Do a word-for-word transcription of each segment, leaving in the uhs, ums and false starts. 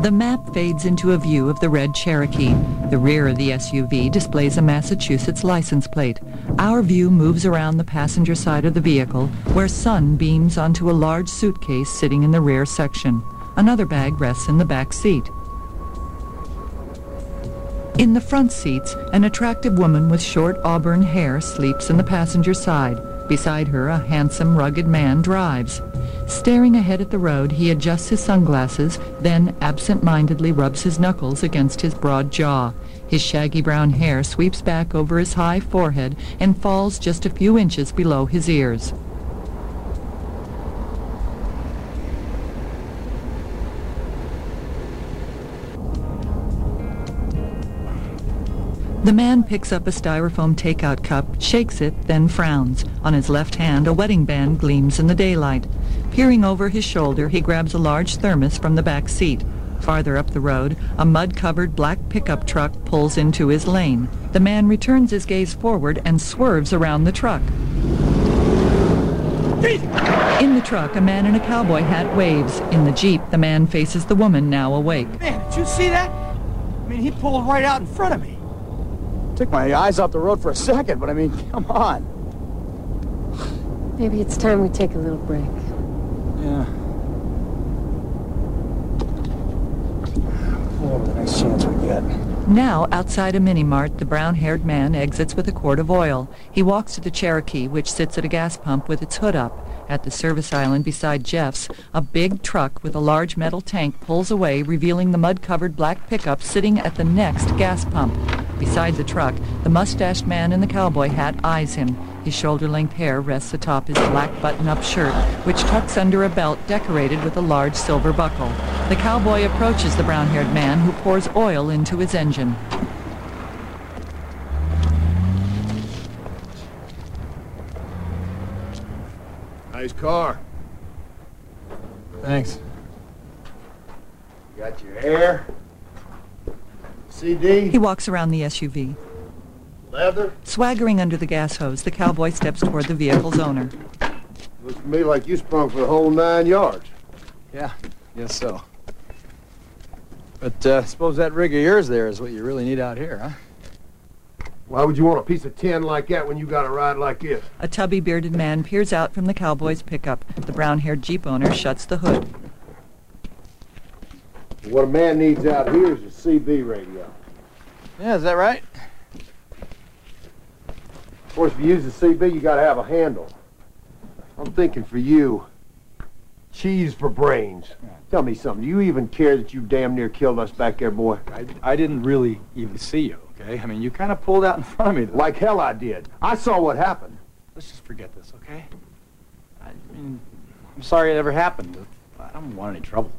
The map fades into a view of the red Cherokee. The rear of the S U V displays a Massachusetts license plate. Our view moves around the passenger side of the vehicle, where sun beams onto a large suitcase sitting in the rear section. Another bag rests in the back seat. In the front seats, an attractive woman with short auburn hair sleeps in the passenger side. Beside her, a handsome, rugged man drives. Staring ahead at the road, he adjusts his sunglasses, then absent-mindedly rubs his knuckles against his broad jaw. His shaggy brown hair sweeps back over his high forehead and falls just a few inches below his ears. The man picks up a styrofoam takeout cup, shakes it, then frowns. On his left hand, a wedding band gleams in the daylight. Peering over his shoulder, he grabs a large thermos from the back seat. Farther up the road, a mud-covered black pickup truck pulls into his lane. The man returns his gaze forward and swerves around the truck. In the truck, a man in a cowboy hat waves. In the Jeep, the man faces the woman, now awake. Man, did you see that? I mean, he pulled right out in front of me. Took my eyes off the road for a second, but I mean, come on. Maybe it's time we take a little break. Yeah. Pull over the next chance we get. Now, outside a mini-mart, the brown-haired man exits with a quart of oil. He walks to the Cherokee, which sits at a gas pump with its hood up. At the service island beside Jeff's, a big truck with a large metal tank pulls away, revealing the mud-covered black pickup sitting at the next gas pump. Beside the truck, the mustached man in the cowboy hat eyes him. His shoulder-length hair rests atop his black button-up shirt, which tucks under a belt decorated with a large silver buckle. The cowboy approaches the brown-haired man, who pours oil into his engine. Nice car. Thanks. Got your hair? C D? He walks around the S U V. Leather? Swaggering under the gas hose, the cowboy steps toward the vehicle's owner. Looks to me like you sprung for the whole nine yards. Yeah, guess so. But uh, suppose that rig of yours there is what you really need out here, huh? Why would you want a piece of tin like that when you got a ride like this? A tubby, bearded man peers out from the cowboy's pickup. The brown-haired Jeep owner shuts the hood. What a man needs out here is a C B radio. Yeah, is that right? Of course, if you use the C B, you gotta have a handle. I'm thinking for you, cheese for brains. Tell me something, do you even care that you damn near killed us back there, boy? I, I didn't really even see you, okay? I mean, you kind of pulled out in front of me. Though. Like hell I did. I saw what happened. Let's just forget this, okay? I mean, I'm sorry it ever happened. But I don't want any trouble.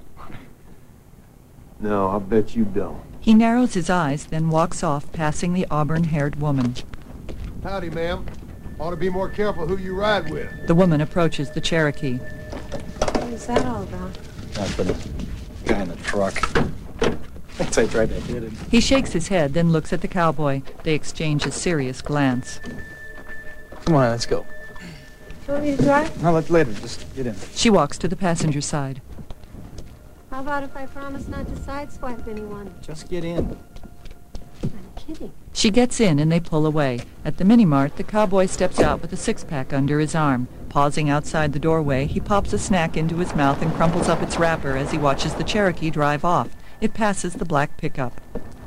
No, I bet you don't. He narrows his eyes, then walks off, passing the auburn-haired woman. Howdy, ma'am. Ought to be more careful who you ride with. The woman approaches the Cherokee. What is that all about? Nothing. Guy in the truck. Thinks I tried to hit him. He shakes his head, then looks at the cowboy. They exchange a serious glance. Come on, let's go. You want me to drive? No, let's later. Just get in. She walks to the passenger side. How about if I promise not to sideswipe anyone? Just get in. I'm kidding. She gets in and they pull away. At the mini-mart, the cowboy steps out with a six-pack under his arm. Pausing outside the doorway, he pops a snack into his mouth and crumples up its wrapper as he watches the Cherokee drive off. It passes the black pickup.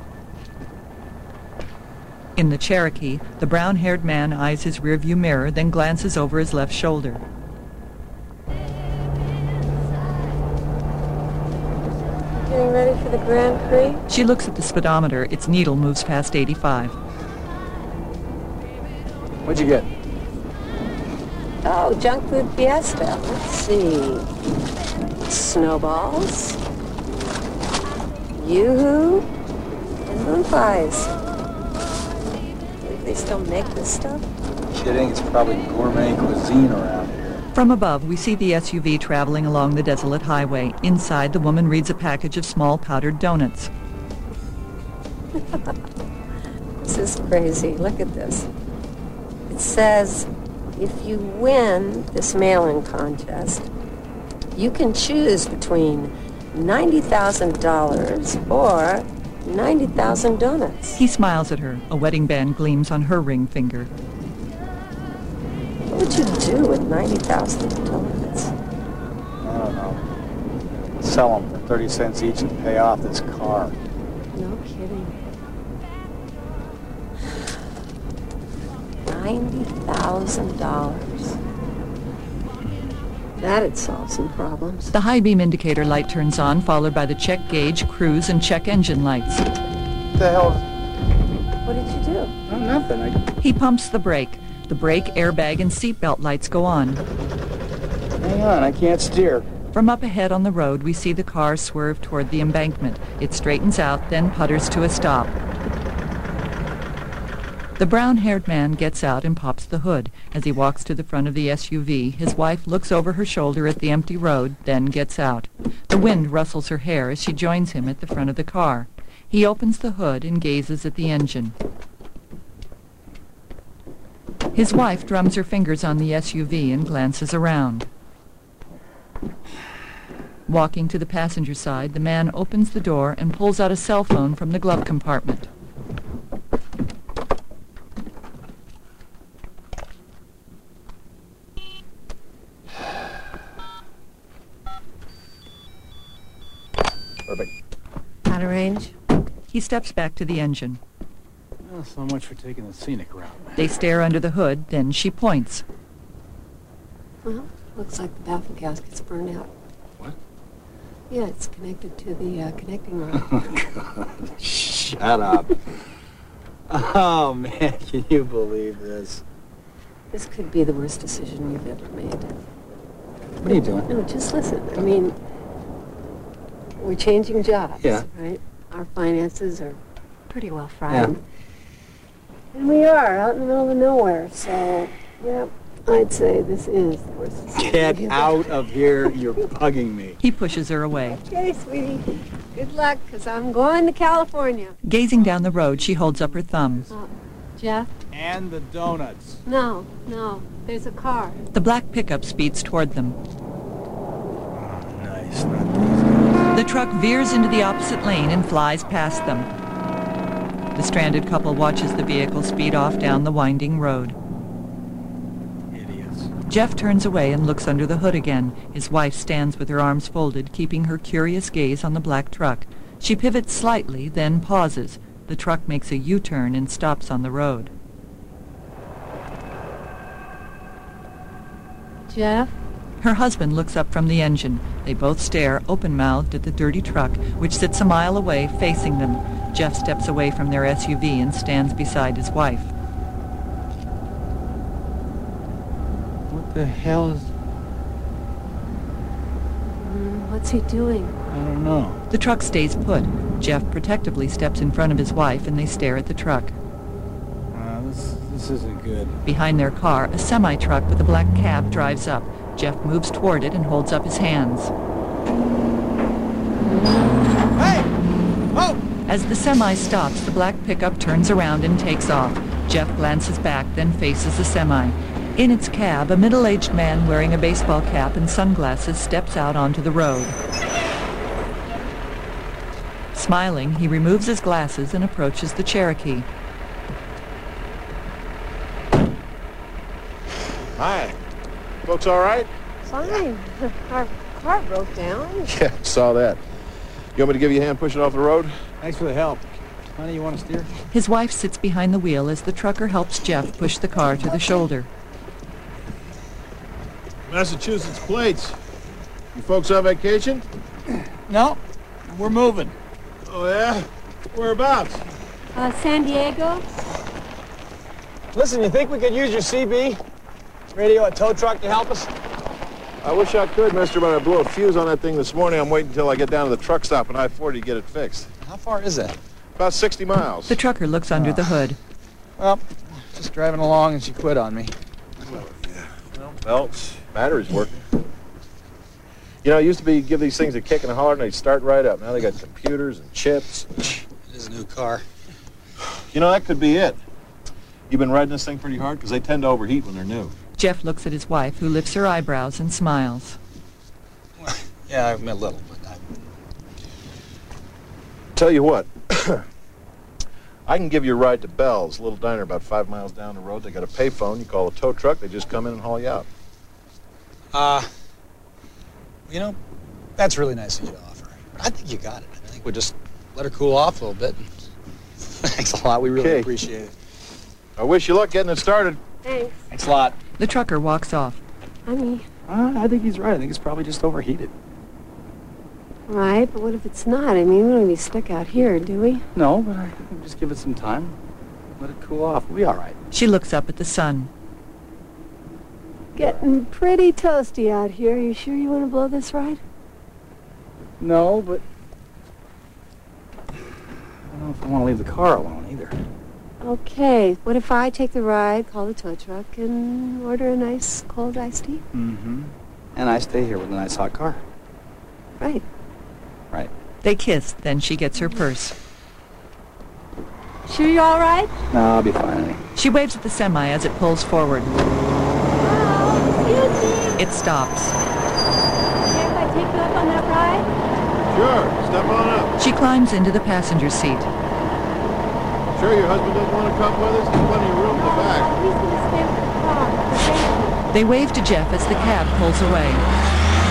In the Cherokee, the brown-haired man eyes his rearview mirror, then glances over his left shoulder. Getting ready for the Grand Prix? She looks at the speedometer. Its needle moves past eighty-five. What'd you get? Oh, junk food fiesta. Let's see. Snowballs. Yoo-hoo. And moon pies. Believe they still make this stuff? Kidding, it's probably gourmet cuisine around here. From above, we see the S U V traveling along the desolate highway. Inside, the woman reads a package of small powdered donuts. This is crazy. Look at this. It says, if you win this mail-in contest, you can choose between ninety thousand dollars or ninety thousand donuts. He smiles at her. A wedding band gleams on her ring finger. What would you do with ninety thousand donuts? I don't know. Sell them for thirty cents each and pay off this car. No kidding. ninety thousand dollars. That'd solve some problems. The high beam indicator light turns on, followed by the check gauge, cruise, and check engine lights. What the hell? What did you do? Oh, nothing. I... He pumps the brake. The brake, airbag, and seatbelt lights go on. Hang on, I can't steer. From up ahead on the road, we see the car swerve toward the embankment. It straightens out, then putters to a stop. The brown-haired man gets out and pops the hood. As he walks to the front of the S U V, his wife looks over her shoulder at the empty road, then gets out. The wind rustles her hair as she joins him at the front of the car. He opens the hood and gazes at the engine. His wife drums her fingers on the S U V and glances around. Walking to the passenger side, the man opens the door and pulls out a cell phone from the glove compartment. Perfect. Out of range? He steps back to the engine. Well, so much for taking the scenic route. They stare under the hood, then she points. Well, looks like the baffle gasket's burned out. What? Yeah, it's connected to the uh, connecting rod. Oh, God. Shut up. Oh, man, can you believe this? This could be the worst decision you've ever made. What are you doing? No, just listen. I mean, we're changing jobs, Yeah. right? Our finances are pretty well fried. Yeah. And we are out in the middle of nowhere, so, yeah, I'd say this is the worst decision. Get you've out of here. You're bugging me. He pushes her away. Okay, sweetie. Good luck, because I'm going to California. Gazing down the road, she holds up her thumb. Oh, Jeff? And the donuts. No, no. There's a car. The black pickup speeds toward them. Oh, nice. Not these. The truck veers into the opposite lane and flies past them. The stranded couple watches the vehicle speed off down the winding road. Idiots. Jeff turns away and looks under the hood again. His wife stands with her arms folded, keeping her curious gaze on the black truck. She pivots slightly, then pauses. The truck makes a U-turn and stops on the road. Jeff? Her husband looks up from the engine. They both stare, open-mouthed, at the dirty truck, which sits a mile away, facing them. Jeff steps away from their S U V and stands beside his wife. What the hell is... Mm, what's he doing? I don't know. The truck stays put. Jeff protectively steps in front of his wife, and they stare at the truck. Uh, this, this isn't good. Behind their car, a semi-truck with a black cab drives up. Jeff moves toward it and holds up his hands. Hey! Oh! As the semi stops, the black pickup turns around and takes off. Jeff glances back, then faces the semi. In its cab, a middle-aged man wearing a baseball cap and sunglasses steps out onto the road. Smiling, he removes his glasses and approaches the Cherokee. Hi. Folks all right? Fine. Our car broke down. Yeah, saw that. You want me to give you a hand pushing off the road? Thanks for the help. Honey, you want to steer? His wife sits behind the wheel as the trucker helps Jeff push the car to the shoulder. Massachusetts plates. You folks on vacation? No, we're moving. Oh, yeah? Whereabouts? Uh, San Diego? Listen, you think we could use your C B? Radio a tow truck to help us? I wish I could, mister, but I blew a fuse on that thing this morning. I'm waiting until I get down to the truck stop on I forty to get it fixed. How far is that? About sixty miles. The trucker looks under the hood. Well, just driving along and she quit on me. Well, battery's working. You know, it used to be give these things a kick and a holler and they'd start right up. Now they got computers and chips. It is a new car. You know, that could be it. You've been riding this thing pretty hard? Because they tend to overheat when they're new. Jeff looks at his wife, who lifts her eyebrows and smiles. Well, yeah, I'm a little, but I'm tell you what. I can give you a ride to Bell's, a little diner about five miles down the road. They got a payphone. You call a tow truck. They just come in and haul you out. Uh, you know, that's really nice of you to offer. I think you got it. I think we'll just let her cool off a little bit. Thanks a lot. We really Okay. appreciate it. I wish you luck getting it started. Thanks. Thanks a lot. The trucker walks off. Honey. Uh, I think he's right. I think it's probably just overheated. Right, but what if it's not? I mean, we don't want to be stuck out here, do we? No, but I think just give it some time. Let it cool off. We'll be all right. She looks up at the sun. Getting pretty toasty out here. You sure you want to blow this ride? No, but I don't know if I want to leave the car alone either. Okay, what if I take the ride, call the tow truck, and order a nice cold iced tea? Mm-hmm. And I stay here with a nice hot car. Right. Right. They kiss, then she gets her purse. Sure you all right? No, I'll be fine, honey. She waves at the semi as it pulls forward. Oh, excuse me. It stops. Care if I take you up on that ride? Sure. Step on up. She climbs into the passenger seat. Sure your husband doesn't want to come with us? There's plenty of room in the back. He's going to stay with the car. Thank you. They wave to Jeff as the cab pulls away.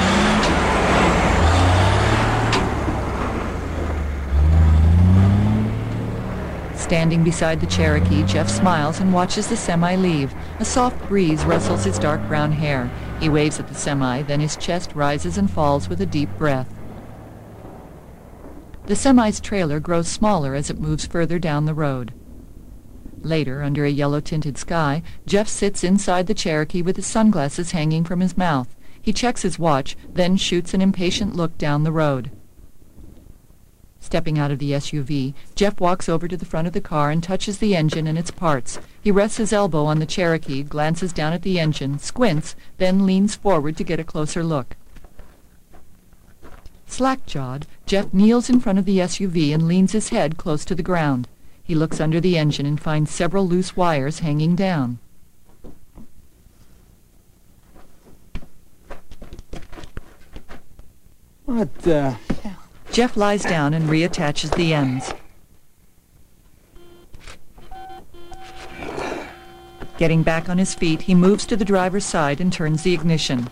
Standing beside the Cherokee, Jeff smiles and watches the semi leave. A soft breeze rustles his dark brown hair. He waves at the semi, then his chest rises and falls with a deep breath. The semi's trailer grows smaller as it moves further down the road. Later, under a yellow-tinted sky, Jeff sits inside the Cherokee with his sunglasses hanging from his mouth. He checks his watch, then shoots an impatient look down the road. Stepping out of the S U V, Jeff walks over to the front of the car and touches the engine and its parts. He rests his elbow on the Cherokee, glances down at the engine, squints, then leans forward to get a closer look. Slack-jawed, Jeff kneels in front of the S U V and leans his head close to the ground. He looks under the engine and finds several loose wires hanging down. What, uh... Jeff lies down and reattaches the ends. Getting back on his feet, he moves to the driver's side and turns the ignition.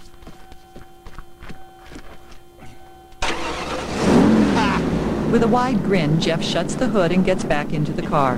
With a wide grin, Jeff shuts the hood and gets back into the car.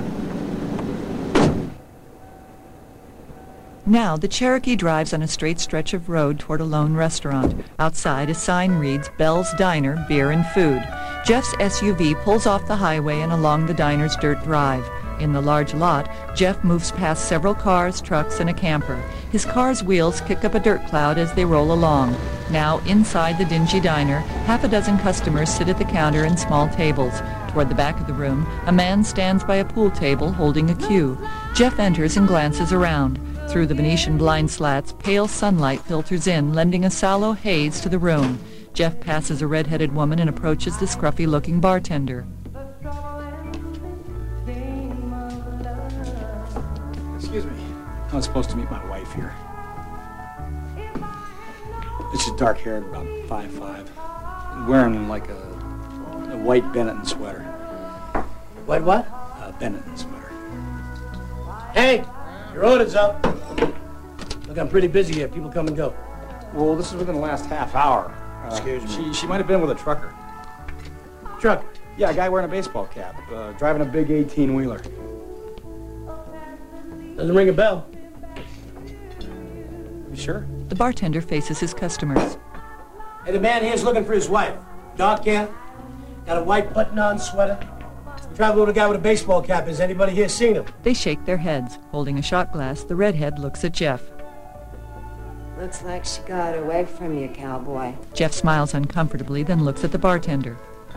Now, the Cherokee drives on a straight stretch of road toward a lone restaurant. Outside, a sign reads, Bell's Diner, Beer and Food. Jeff's S U V pulls off the highway and along the diner's dirt drive. In the large lot, Jeff moves past several cars, trucks, and a camper. His car's wheels kick up a dirt cloud as they roll along. Now, inside the dingy diner, half a dozen customers sit at the counter in small tables. Toward the back of the room, a man stands by a pool table holding a cue. Jeff enters and glances around. Through the Venetian blind slats, pale sunlight filters in, lending a sallow haze to the room. Jeff passes a red-headed woman and approaches the scruffy-looking bartender. Excuse me. I was supposed to meet my wife here. She's dark-haired, about five five, wearing like a, a white Benetton sweater. White what? A Benetton sweater. Hey, your order's up. Look, I'm pretty busy here. People come and go. Well, this is within the last half hour. Uh, Excuse me. She, she might have been with a trucker. Truck. Yeah, a guy wearing a baseball cap, uh, driving a big eighteen-wheeler. Doesn't ring a bell. You sure? The bartender faces his customers. Hey, the man here's looking for his wife. Dark hair, got a white button-on sweater. Travel with a guy with a baseball cap. Has anybody here seen him? They shake their heads. Holding a shot glass, the redhead looks at Jeff. Looks like she got away from you, cowboy. Jeff smiles uncomfortably, then looks at the bartender.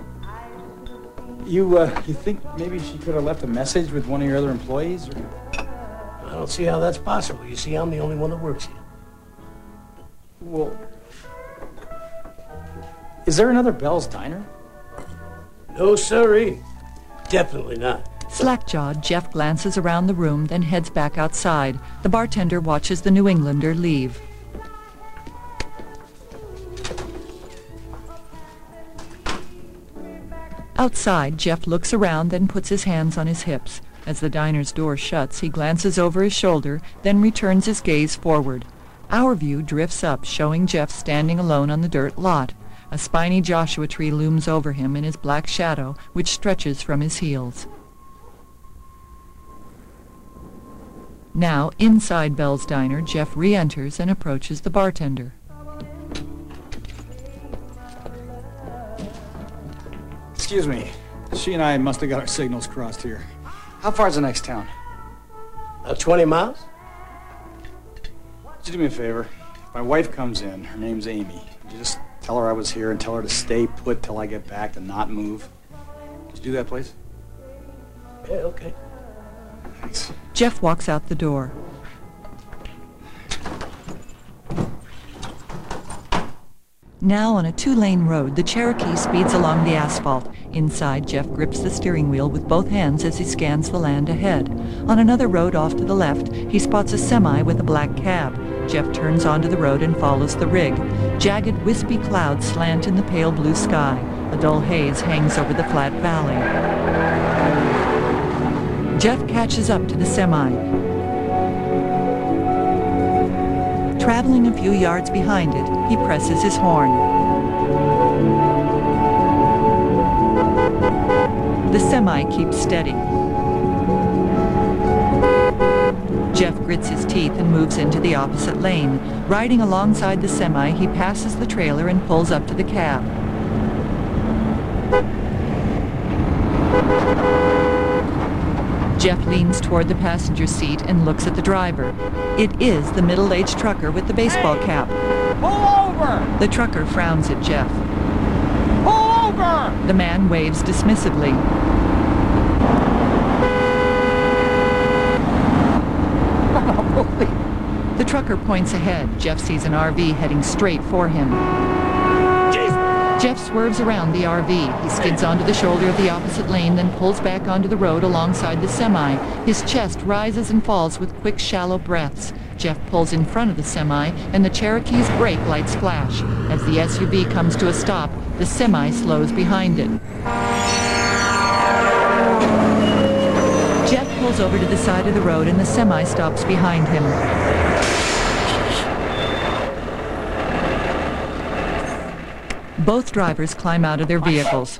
You, uh, you think maybe she could have left a message with one of your other employees? Or... I don't see how that's possible. You see, I'm the only one that works here. Well, is there another Bell's Diner? No, sirree. Definitely not. Slack-jawed, Jeff glances around the room, then heads back outside. The bartender watches the New Englander leave. Outside, Jeff looks around, then puts his hands on his hips. As the diner's door shuts, he glances over his shoulder, then returns his gaze forward. Our view drifts up, showing Jeff standing alone on the dirt lot. A spiny Joshua tree looms over him in his black shadow, which stretches from his heels. Now, inside Bell's Diner, Jeff re-enters and approaches the bartender. Excuse me. She and I must have got our signals crossed here. How far's the next town? Uh, twenty miles? Would you do me a favor? If my wife comes in, her name's Amy. Would you just tell her I was here and tell her to stay put till I get back and not move? Could you do that, please? Yeah, okay. Thanks. Jeff walks out the door. Now on a two-lane road, the Cherokee speeds along the asphalt. Inside, Jeff grips the steering wheel with both hands as he scans the land ahead. On another road off to the left, he spots a semi with a black cab. Jeff turns onto the road and follows the rig. Jagged, wispy clouds slant in the pale blue sky. A dull haze hangs over the flat valley. Jeff catches up to the semi. Traveling a few yards behind it, he presses his horn. The semi keeps steady. Jeff grits his teeth and moves into the opposite lane. Riding alongside the semi, he passes the trailer and pulls up to the cab. Jeff leans toward the passenger seat and looks at the driver. It is the middle-aged trucker with the baseball cap. Pull over! The trucker frowns at Jeff. Pull over! The man waves dismissively. The trucker points ahead. Jeff sees an R V heading straight for him. Jeff swerves around the R V. He skids onto the shoulder of the opposite lane, then pulls back onto the road alongside the semi. His chest rises and falls with quick, shallow breaths. Jeff pulls in front of the semi, and the Cherokee's brake lights flash. As the S U V comes to a stop, the semi slows behind it. Jeff pulls over to the side of the road, and the semi stops behind him. Both drivers climb out of their vehicles.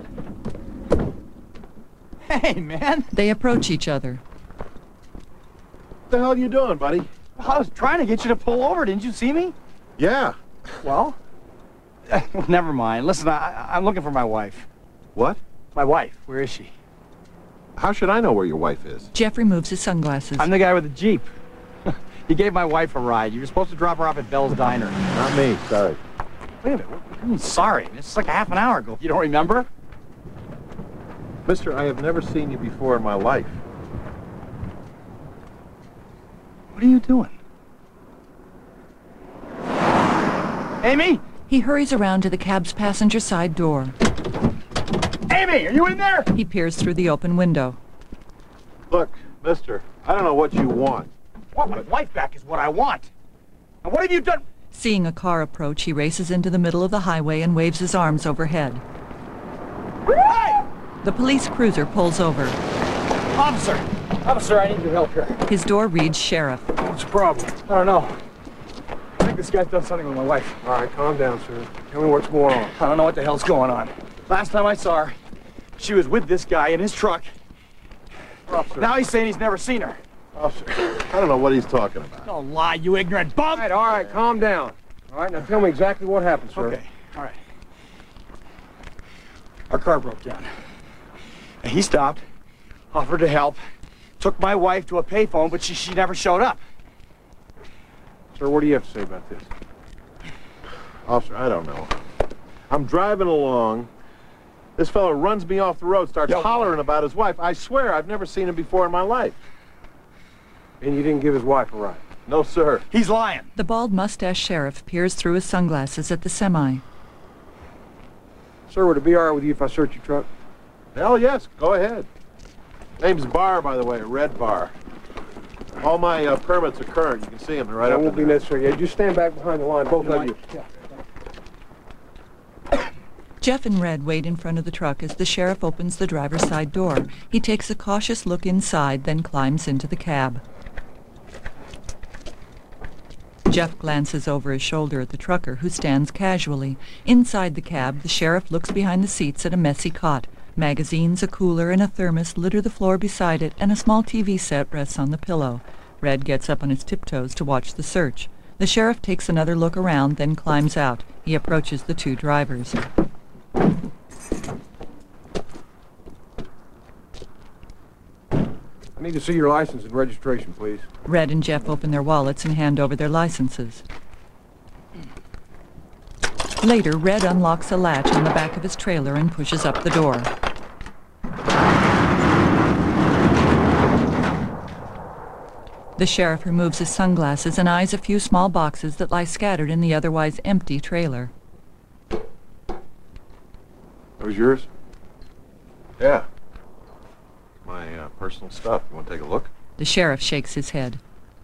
Hey, man. They approach each other. What the hell are you doing, buddy? I was trying to get you to pull over. Didn't you see me? Yeah. Well, never mind. Listen, I, I'm looking for my wife. What? My wife. Where is she? How should I know where your wife is? Jeff removes his sunglasses. I'm the guy with the Jeep. He gave my wife a ride. You were supposed to drop her off at Bell's Diner. Not me, sorry. Wait a minute. What do you mean, sorry? It's like a half an hour ago. You don't remember? Mister, I have never seen you before in my life. What are you doing? Amy? He hurries around to the cab's passenger side door. Amy, are you in there? He peers through the open window. Look, mister, I don't know what you want. Want my wife back is what I want. And what have you done? Seeing a car approach, he races into the middle of the highway and waves his arms overhead. Hey! The police cruiser pulls over. Officer! Officer, I need your help here. His door reads sheriff. What's the problem? I don't know. I think this guy's done something with my wife. All right, calm down, sir. Tell me what's going on. I don't know what the hell's going on. Last time I saw her, she was with this guy in his truck. Officer. Now he's saying he's never seen her. Officer, I don't know what he's talking about. Don't lie, you ignorant bum! All right, all right, calm down. All right, now tell me exactly what happened, sir. Okay, all right. Our car broke down. And he stopped, offered to help, took my wife to a payphone, but she, she never showed up. Sir, what do you have to say about this? Officer, I don't know. I'm driving along. This fellow runs me off the road, starts Yo. hollering about his wife. I swear I've never seen him before in my life. And you didn't give his wife a ride? No, sir. He's lying. The bald mustache sheriff peers through his sunglasses at the semi. Sir, would it be all right with you if I search your truck? Hell yes, go ahead. Name's Barr, by the way, Red Bar. All my uh, permits are current. You can see them right up. That won't be necessary. Yeah, just stand back behind the line, both of you. Yeah. Jeff and Red wait in front of the truck as the sheriff opens the driver's side door. He takes a cautious look inside, then climbs into the cab. Jeff glances over his shoulder at the trucker, who stands casually. Inside the cab, the sheriff looks behind the seats at a messy cot. Magazines, a cooler, and a thermos litter the floor beside it, and a small T V set rests on the pillow. Red gets up on his tiptoes to watch the search. The sheriff takes another look around, then climbs out. He approaches the two drivers. I need to see your license and registration, please. Red and Jeff open their wallets and hand over their licenses. Later, Red unlocks a latch on the back of his trailer and pushes up the door. The sheriff removes his sunglasses and eyes a few small boxes that lie scattered in the otherwise empty trailer. Those yours? Yeah. My uh, personal stuff. You want to take a look? The sheriff shakes his head.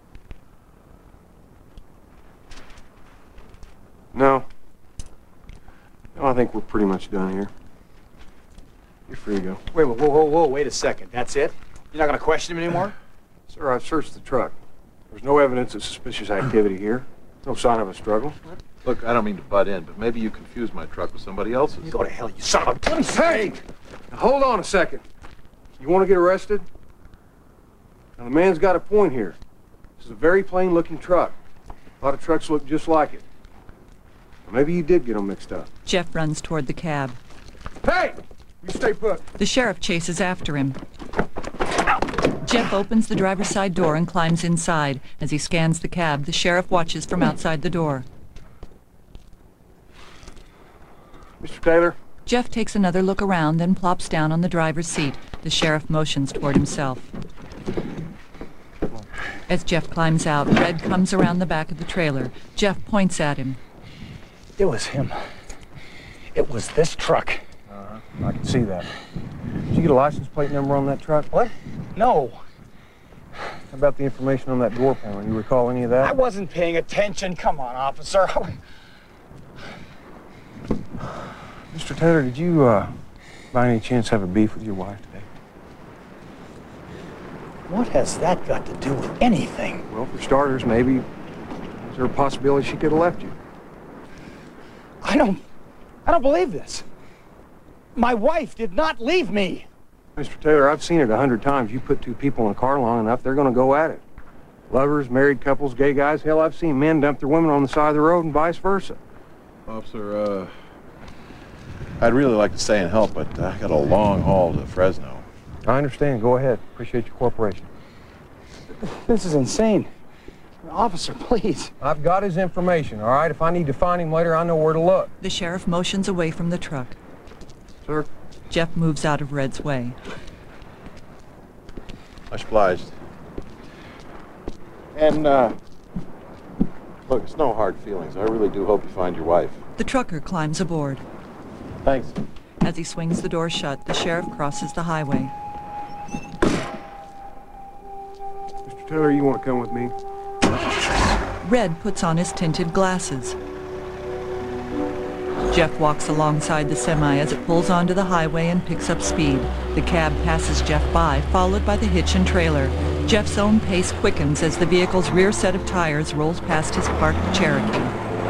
No. No, I think we're pretty much done here. You're free to go. Wait, whoa, whoa, whoa, whoa, wait a second. That's it? You're not going to question him anymore? Sir, I've searched the truck. There's no evidence of suspicious activity here. No sign of a struggle. Look, I don't mean to butt in, but maybe you confused my truck with somebody else's. You go to hell, you son of a... Let me Hey! Now, hold on a second. You want to get arrested? Now, the man's got a point here. This is a very plain-looking truck. A lot of trucks look just like it. Well, maybe you did get them mixed up. Jeff runs toward the cab. Hey! You stay put. The sheriff chases after him. Jeff opens the driver's side door and climbs inside. As he scans the cab, the sheriff watches from outside the door. Mister Taylor? Jeff takes another look around, then plops down on the driver's seat. The sheriff motions toward himself. As Jeff climbs out, Red comes around the back of the trailer. Jeff points at him. It was him. It was this truck. Uh-huh. I can see that. Did you get a license plate number on that truck? What? No. How about the information on that door panel? You recall any of that? I wasn't paying attention. Come on, officer. Mister Taylor, did you, uh, by any chance have a beef with your wife today? What has that got to do with anything? Well, for starters, maybe, is there a possibility she could have left you? I don't, I don't believe this. My wife did not leave me. Mister Taylor, I've seen it a hundred times. You put two people in a car long enough, they're going to go at it. Lovers, married couples, gay guys. Hell, I've seen men dump their women on the side of the road and vice versa. Officer, uh, I'd really like to stay and help, but uh, I got a long haul to Fresno. I understand. Go ahead. Appreciate your cooperation. This is insane. Officer, please. I've got his information, all right? If I need to find him later, I know where to look. The sheriff motions away from the truck. Sir? Jeff moves out of Red's way. Much obliged. And, uh, look, it's no hard feelings. I really do hope you find your wife. The trucker climbs aboard. Thanks. As he swings the door shut, the sheriff crosses the highway. Mister Taylor, you want to come with me? Red puts on his tinted glasses. Jeff walks alongside the semi as it pulls onto the highway and picks up speed. The cab passes Jeff by, followed by the hitch and trailer. Jeff's own pace quickens as the vehicle's rear set of tires rolls past his parked Cherokee.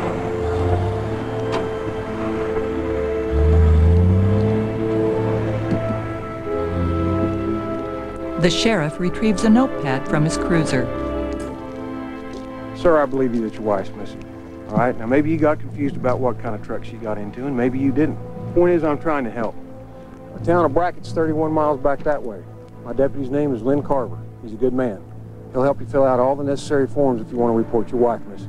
The sheriff retrieves a notepad from his cruiser. Sir, I believe you that your wife's missing. All right, now maybe you got confused about what kind of truck she got into, and maybe you didn't. Point is, I'm trying to help. The town of Brackett's thirty-one miles back that way. My deputy's name is Lynn Carver. He's a good man. He'll help you fill out all the necessary forms if you want to report your wife missing.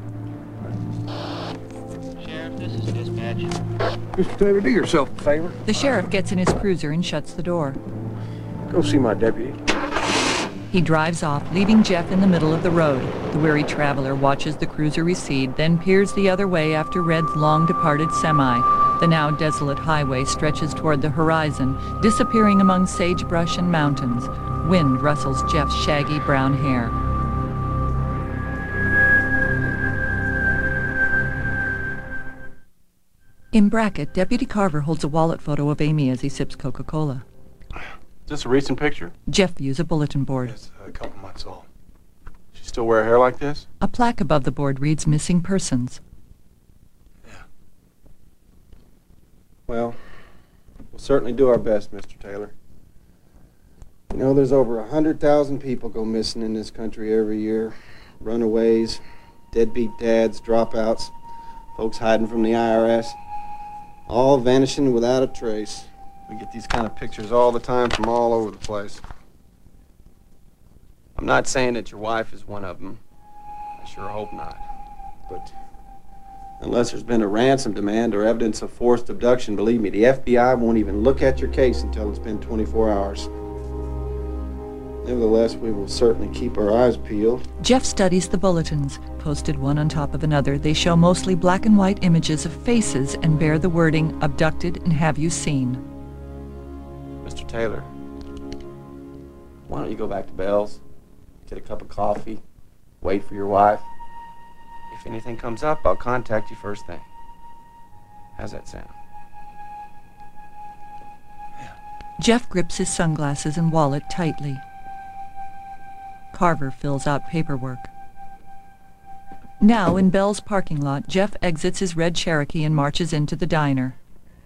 Sheriff, this is dispatch. Mister Taylor, do yourself a favor. The sheriff gets in his cruiser and shuts the door. Go see my deputy. He drives off, leaving Jeff in the middle of the road. The weary traveler watches the cruiser recede, then peers the other way after Red's long-departed semi. The now desolate highway stretches toward the horizon, disappearing among sagebrush and mountains. Wind rustles Jeff's shaggy brown hair. In Brackett, Deputy Carver holds a wallet photo of Amy as he sips Coca-Cola. Is this a recent picture? Jeff views a bulletin board. Yes, a couple months old. She still wear hair like this? A plaque above the board reads Missing Persons. Yeah. Well, we'll certainly do our best, Mister Taylor. You know, there's over a hundred thousand people go missing in this country every year. Runaways, deadbeat dads, dropouts, folks hiding from the I R S. All vanishing without a trace. We get these kind of pictures all the time from all over the place. I'm not saying that your wife is one of them. I sure hope not. But unless there's been a ransom demand or evidence of forced abduction, believe me, the F B I won't even look at your case until it's been twenty-four hours. Nevertheless, we will certainly keep our eyes peeled. Jeff studies the bulletins. Posted one on top of another, they show mostly black and white images of faces and bear the wording, abducted and have you seen. Mister Taylor, why don't you go back to Bell's, get a cup of coffee, wait for your wife. If anything comes up, I'll contact you first thing. How's that sound? Jeff grips his sunglasses and wallet tightly. Carver fills out paperwork. Now, in Bell's parking lot, Jeff exits his red Cherokee and marches into the diner.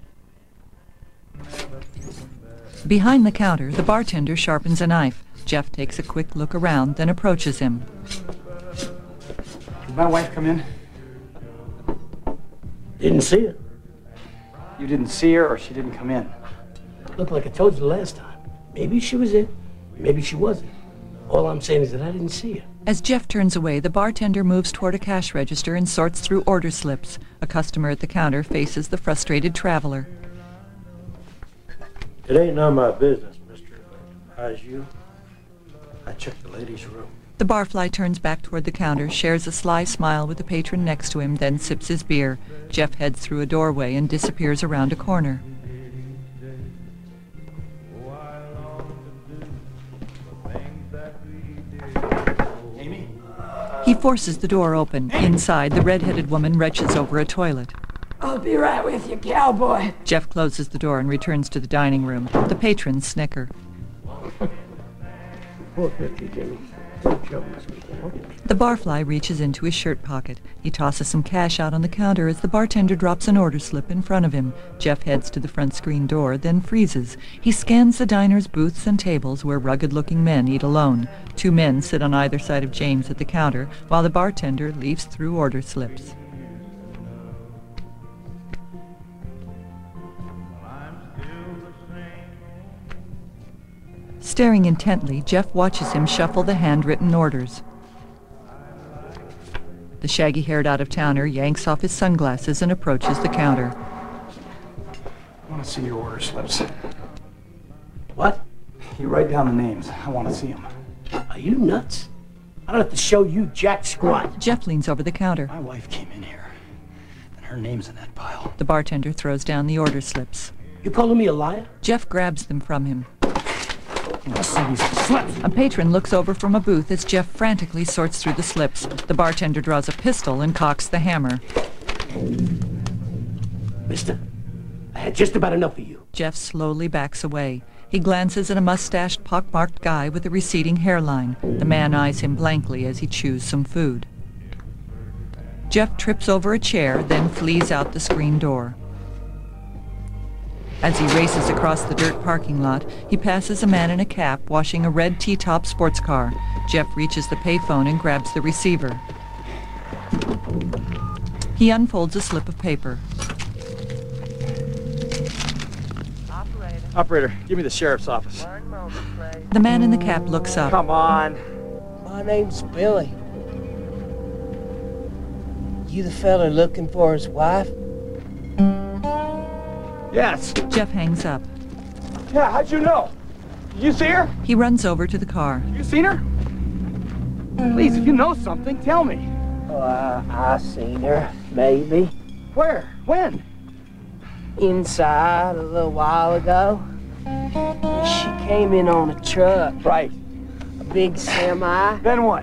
Behind the counter, the bartender sharpens a knife. Jeff takes a quick look around, then approaches him. Did my wife come in? Didn't see her. You didn't see her, or she didn't come in? Looked like I told you the last time. Maybe she was in, maybe she wasn't. All I'm saying is that I didn't see her. As Jeff turns away, the bartender moves toward a cash register and sorts through order slips. A customer at the counter faces the frustrated traveler. It ain't none of my business, mister, but as you, I checked the ladies' room. The barfly turns back toward the counter, shares a sly smile with the patron next to him, then sips his beer. Jeff heads through a doorway and disappears around a corner. He forces the door open. Inside, the red-headed woman retches over a toilet. I'll be right with you, cowboy. Jeff closes the door and returns to the dining room. The patrons snicker. four fifty, Jimmy. The barfly reaches into his shirt pocket. He tosses some cash out on the counter as the bartender drops an order slip in front of him. Jeff heads to the front screen door, then freezes. He scans the diner's booths and tables where rugged-looking men eat alone. Two men sit on either side of James at the counter, while the bartender leafs through order slips. Staring intently, Jeff watches him shuffle the handwritten orders. The shaggy-haired out-of-towner yanks off his sunglasses and approaches the counter. I want to see your order slips. What? You write down the names. I want to see them. Are you nuts? I don't have to show you jack squat. Jeff leans over the counter. My wife came in here, and her name's in that pile. The bartender throws down the order slips. You calling me a liar? Jeff grabs them from him. Slips. A patron looks over from a booth as Jeff frantically sorts through the slips. The bartender draws a pistol and cocks the hammer. Mister, I had just about enough of you. Jeff slowly backs away. He glances at a mustached, pockmarked guy with a receding hairline. The man eyes him blankly as he chews some food. Jeff trips over a chair, then flees out the screen door. As he races across the dirt parking lot, he passes a man in a cap washing a red T-top sports car. Jeff reaches the payphone and grabs the receiver. He unfolds a slip of paper. Operator. Operator, give me the sheriff's office. One moment, please. The man in the cap looks up. Come on. My name's Billy. You the fella looking for his wife? Yes. Jeff hangs up. Yeah, how'd you know? Did you see her? He runs over to the car. You seen her? Please, if you know something, tell me. Oh, I, I seen her, maybe. Where? When? Inside a little while ago. She came in on a truck. Right. A big semi. Then what?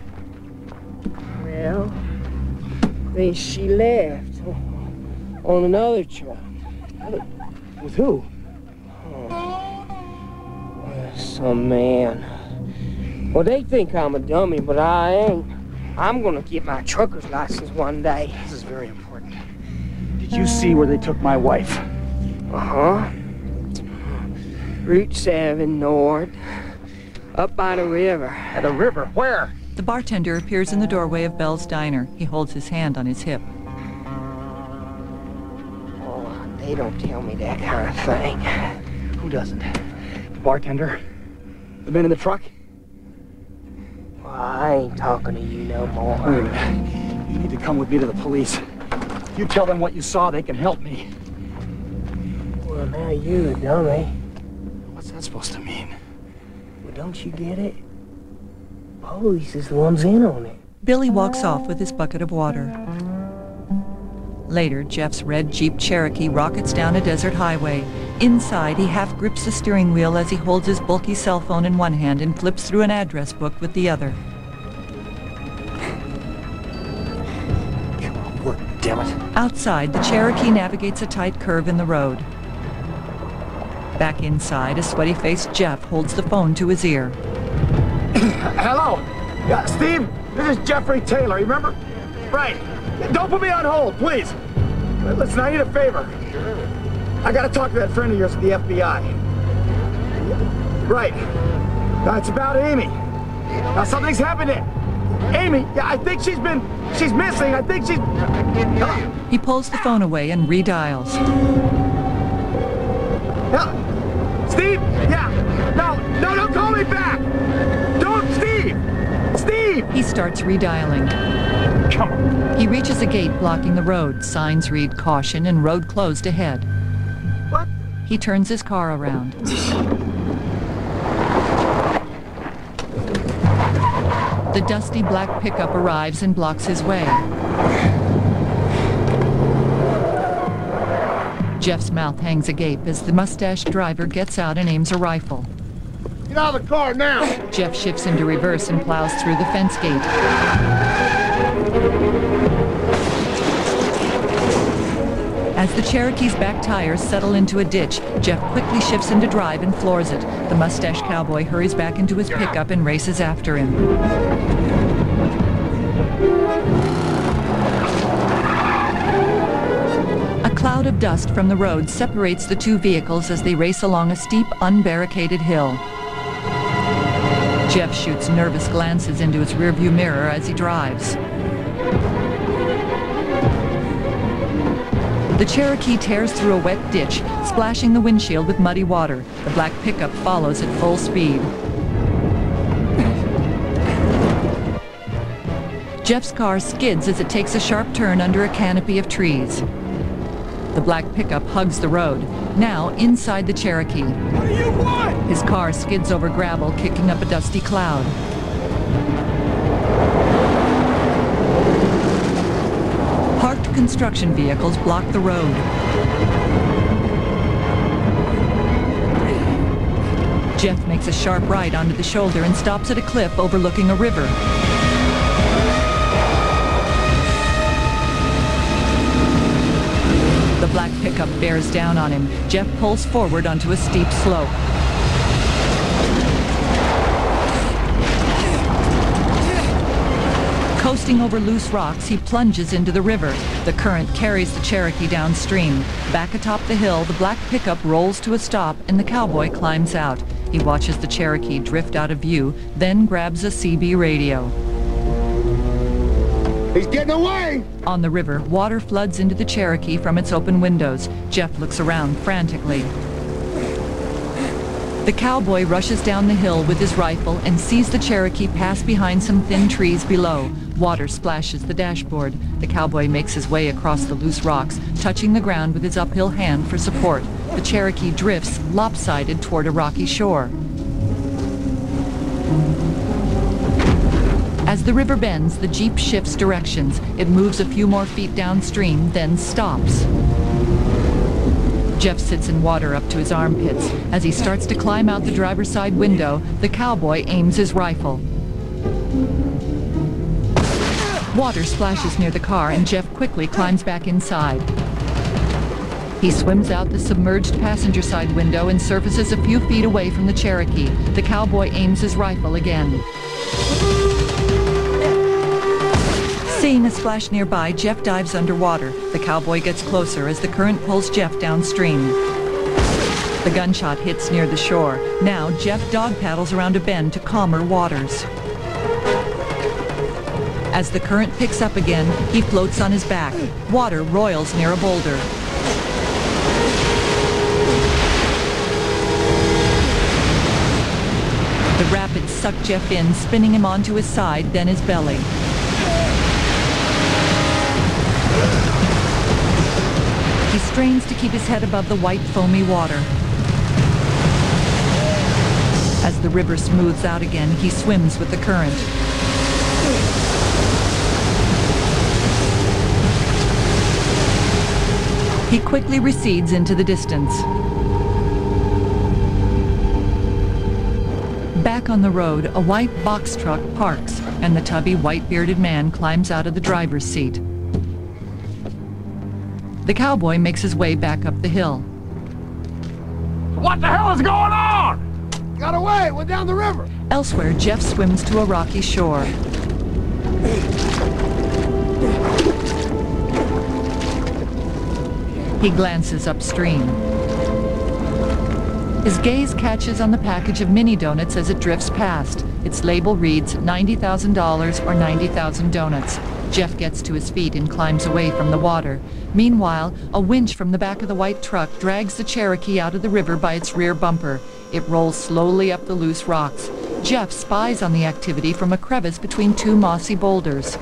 Well, then she left on another truck. With who? Oh. Well, some man. Well, they think I'm a dummy, but I ain't. I'm gonna get my trucker's license one day. This is very important. Did you see where they took my wife? Uh-huh. Route seven north. Up by the river. At the river? Where? The bartender appears in the doorway of Bell's Diner. He holds his hand on his hip. Oh, they don't tell me that kind of thing. Who doesn't? The bartender? The men in the truck? Well, I ain't talking to you no more. Wait a minute. You need to come with me to the police. If you tell them what you saw, they can help me. Well, now you a dummy. What's that supposed to mean? Well, don't you get it? Police is the ones in on it. Billy walks off with his bucket of water. Later, Jeff's red Jeep Cherokee rockets down a desert highway. Inside, he half grips the steering wheel as he holds his bulky cell phone in one hand and flips through an address book with the other. Come on, work, damn it. Outside, the Cherokee navigates a tight curve in the road. Back inside, a sweaty-faced Jeff holds the phone to his ear. Hello? Yeah, Steve, this is Jeffrey Taylor, remember? Right. Don't put me on hold, please. Listen, I need a favor. I gotta talk to that friend of yours at the F B I. Right. Now, it's about Amy. Now, something's happened to Amy. Yeah, I think she's been, she's missing. I think she's... Uh, he pulls the phone away and redials. yeah. Steve? Yeah. No, no, don't call me back. Don't, Steve. Steve! He starts redialing. Come on. He reaches a gate blocking the road. Signs read caution and road closed ahead. What? He turns his car around. The dusty black pickup arrives and blocks his way. Jeff's mouth hangs agape as the mustached driver gets out and aims a rifle. Get out of the car now! Jeff shifts into reverse and plows through the fence gate. As the Cherokee's back tires settle into a ditch, Jeff quickly shifts into drive and floors it. The mustached cowboy hurries back into his pickup and races after him. A cloud of dust from the road separates the two vehicles as they race along a steep, unbarricaded hill. Jeff shoots nervous glances into his rearview mirror as he drives. The Cherokee tears through a wet ditch, splashing the windshield with muddy water. The black pickup follows at full speed. Jeff's car skids as it takes a sharp turn under a canopy of trees. The black pickup hugs the road, now inside the Cherokee. What do you want? His car skids over gravel, kicking up a dusty cloud. Parked construction vehicles block the road. Jeff makes a sharp right onto the shoulder and stops at a cliff overlooking a river. The black pickup bears down on him. Jeff pulls forward onto a steep slope. Coasting over loose rocks, he plunges into the river. The current carries the Cherokee downstream. Back atop the hill, the black pickup rolls to a stop and the cowboy climbs out. He watches the Cherokee drift out of view, then grabs a C B radio. He's getting away! On the river, water floods into the Cherokee from its open windows. Jeff looks around frantically. The cowboy rushes down the hill with his rifle and sees the Cherokee pass behind some thin trees below. Water splashes the dashboard. The cowboy makes his way across the loose rocks, touching the ground with his uphill hand for support. The Cherokee drifts, lopsided toward a rocky shore. As the river bends, the Jeep shifts directions. It moves a few more feet downstream, then stops. Jeff sits in water up to his armpits. As he starts to climb out the driver's side window, the cowboy aims his rifle. Water splashes near the car, and Jeff quickly climbs back inside. He swims out the submerged passenger side window and surfaces a few feet away from the Cherokee. The cowboy aims his rifle again. Seeing a splash nearby, Jeff dives underwater. The cowboy gets closer as the current pulls Jeff downstream. The gunshot hits near the shore. Now, Jeff dog paddles around a bend to calmer waters. As the current picks up again, he floats on his back. Water roils near a boulder. The rapids suck Jeff in, spinning him onto his side, then his belly. He strains to keep his head above the white, foamy water. As the river smooths out again, he swims with the current. He quickly recedes into the distance. Back on the road, a white box truck parks, and the tubby, white-bearded man climbs out of the driver's seat. The cowboy makes his way back up the hill. What the hell is going on? Got away! We're down the river! Elsewhere, Jeff swims to a rocky shore. He glances upstream. His gaze catches on the package of mini donuts as it drifts past. Its label reads ninety thousand dollars or ninety thousand donuts. Jeff gets to his feet and climbs away from the water. Meanwhile, a winch from the back of the white truck drags the Cherokee out of the river by its rear bumper. It rolls slowly up the loose rocks. Jeff spies on the activity from a crevice between two mossy boulders.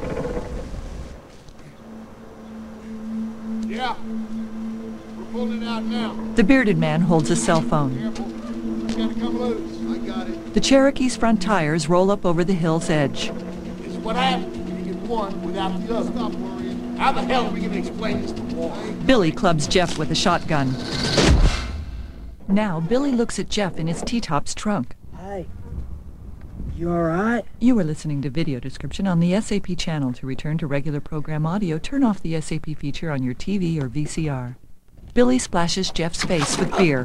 Yeah. We're pulling it out now. The bearded man holds a cell phone. Careful. It's gonna come loose. I got it. The Cherokee's front tires roll up over the hill's edge. This is what happens when you get one without the other. Stop worrying. How the hell are we gonna explain this to Wally? Billy clubs Jeff with a shotgun. Now, Billy looks at Jeff in his T-Top's trunk. Hey, you all right? You are listening to video description on the S A P channel. To return to regular program audio, turn off the S A P feature on your T V or V C R. Billy splashes Jeff's face with beer.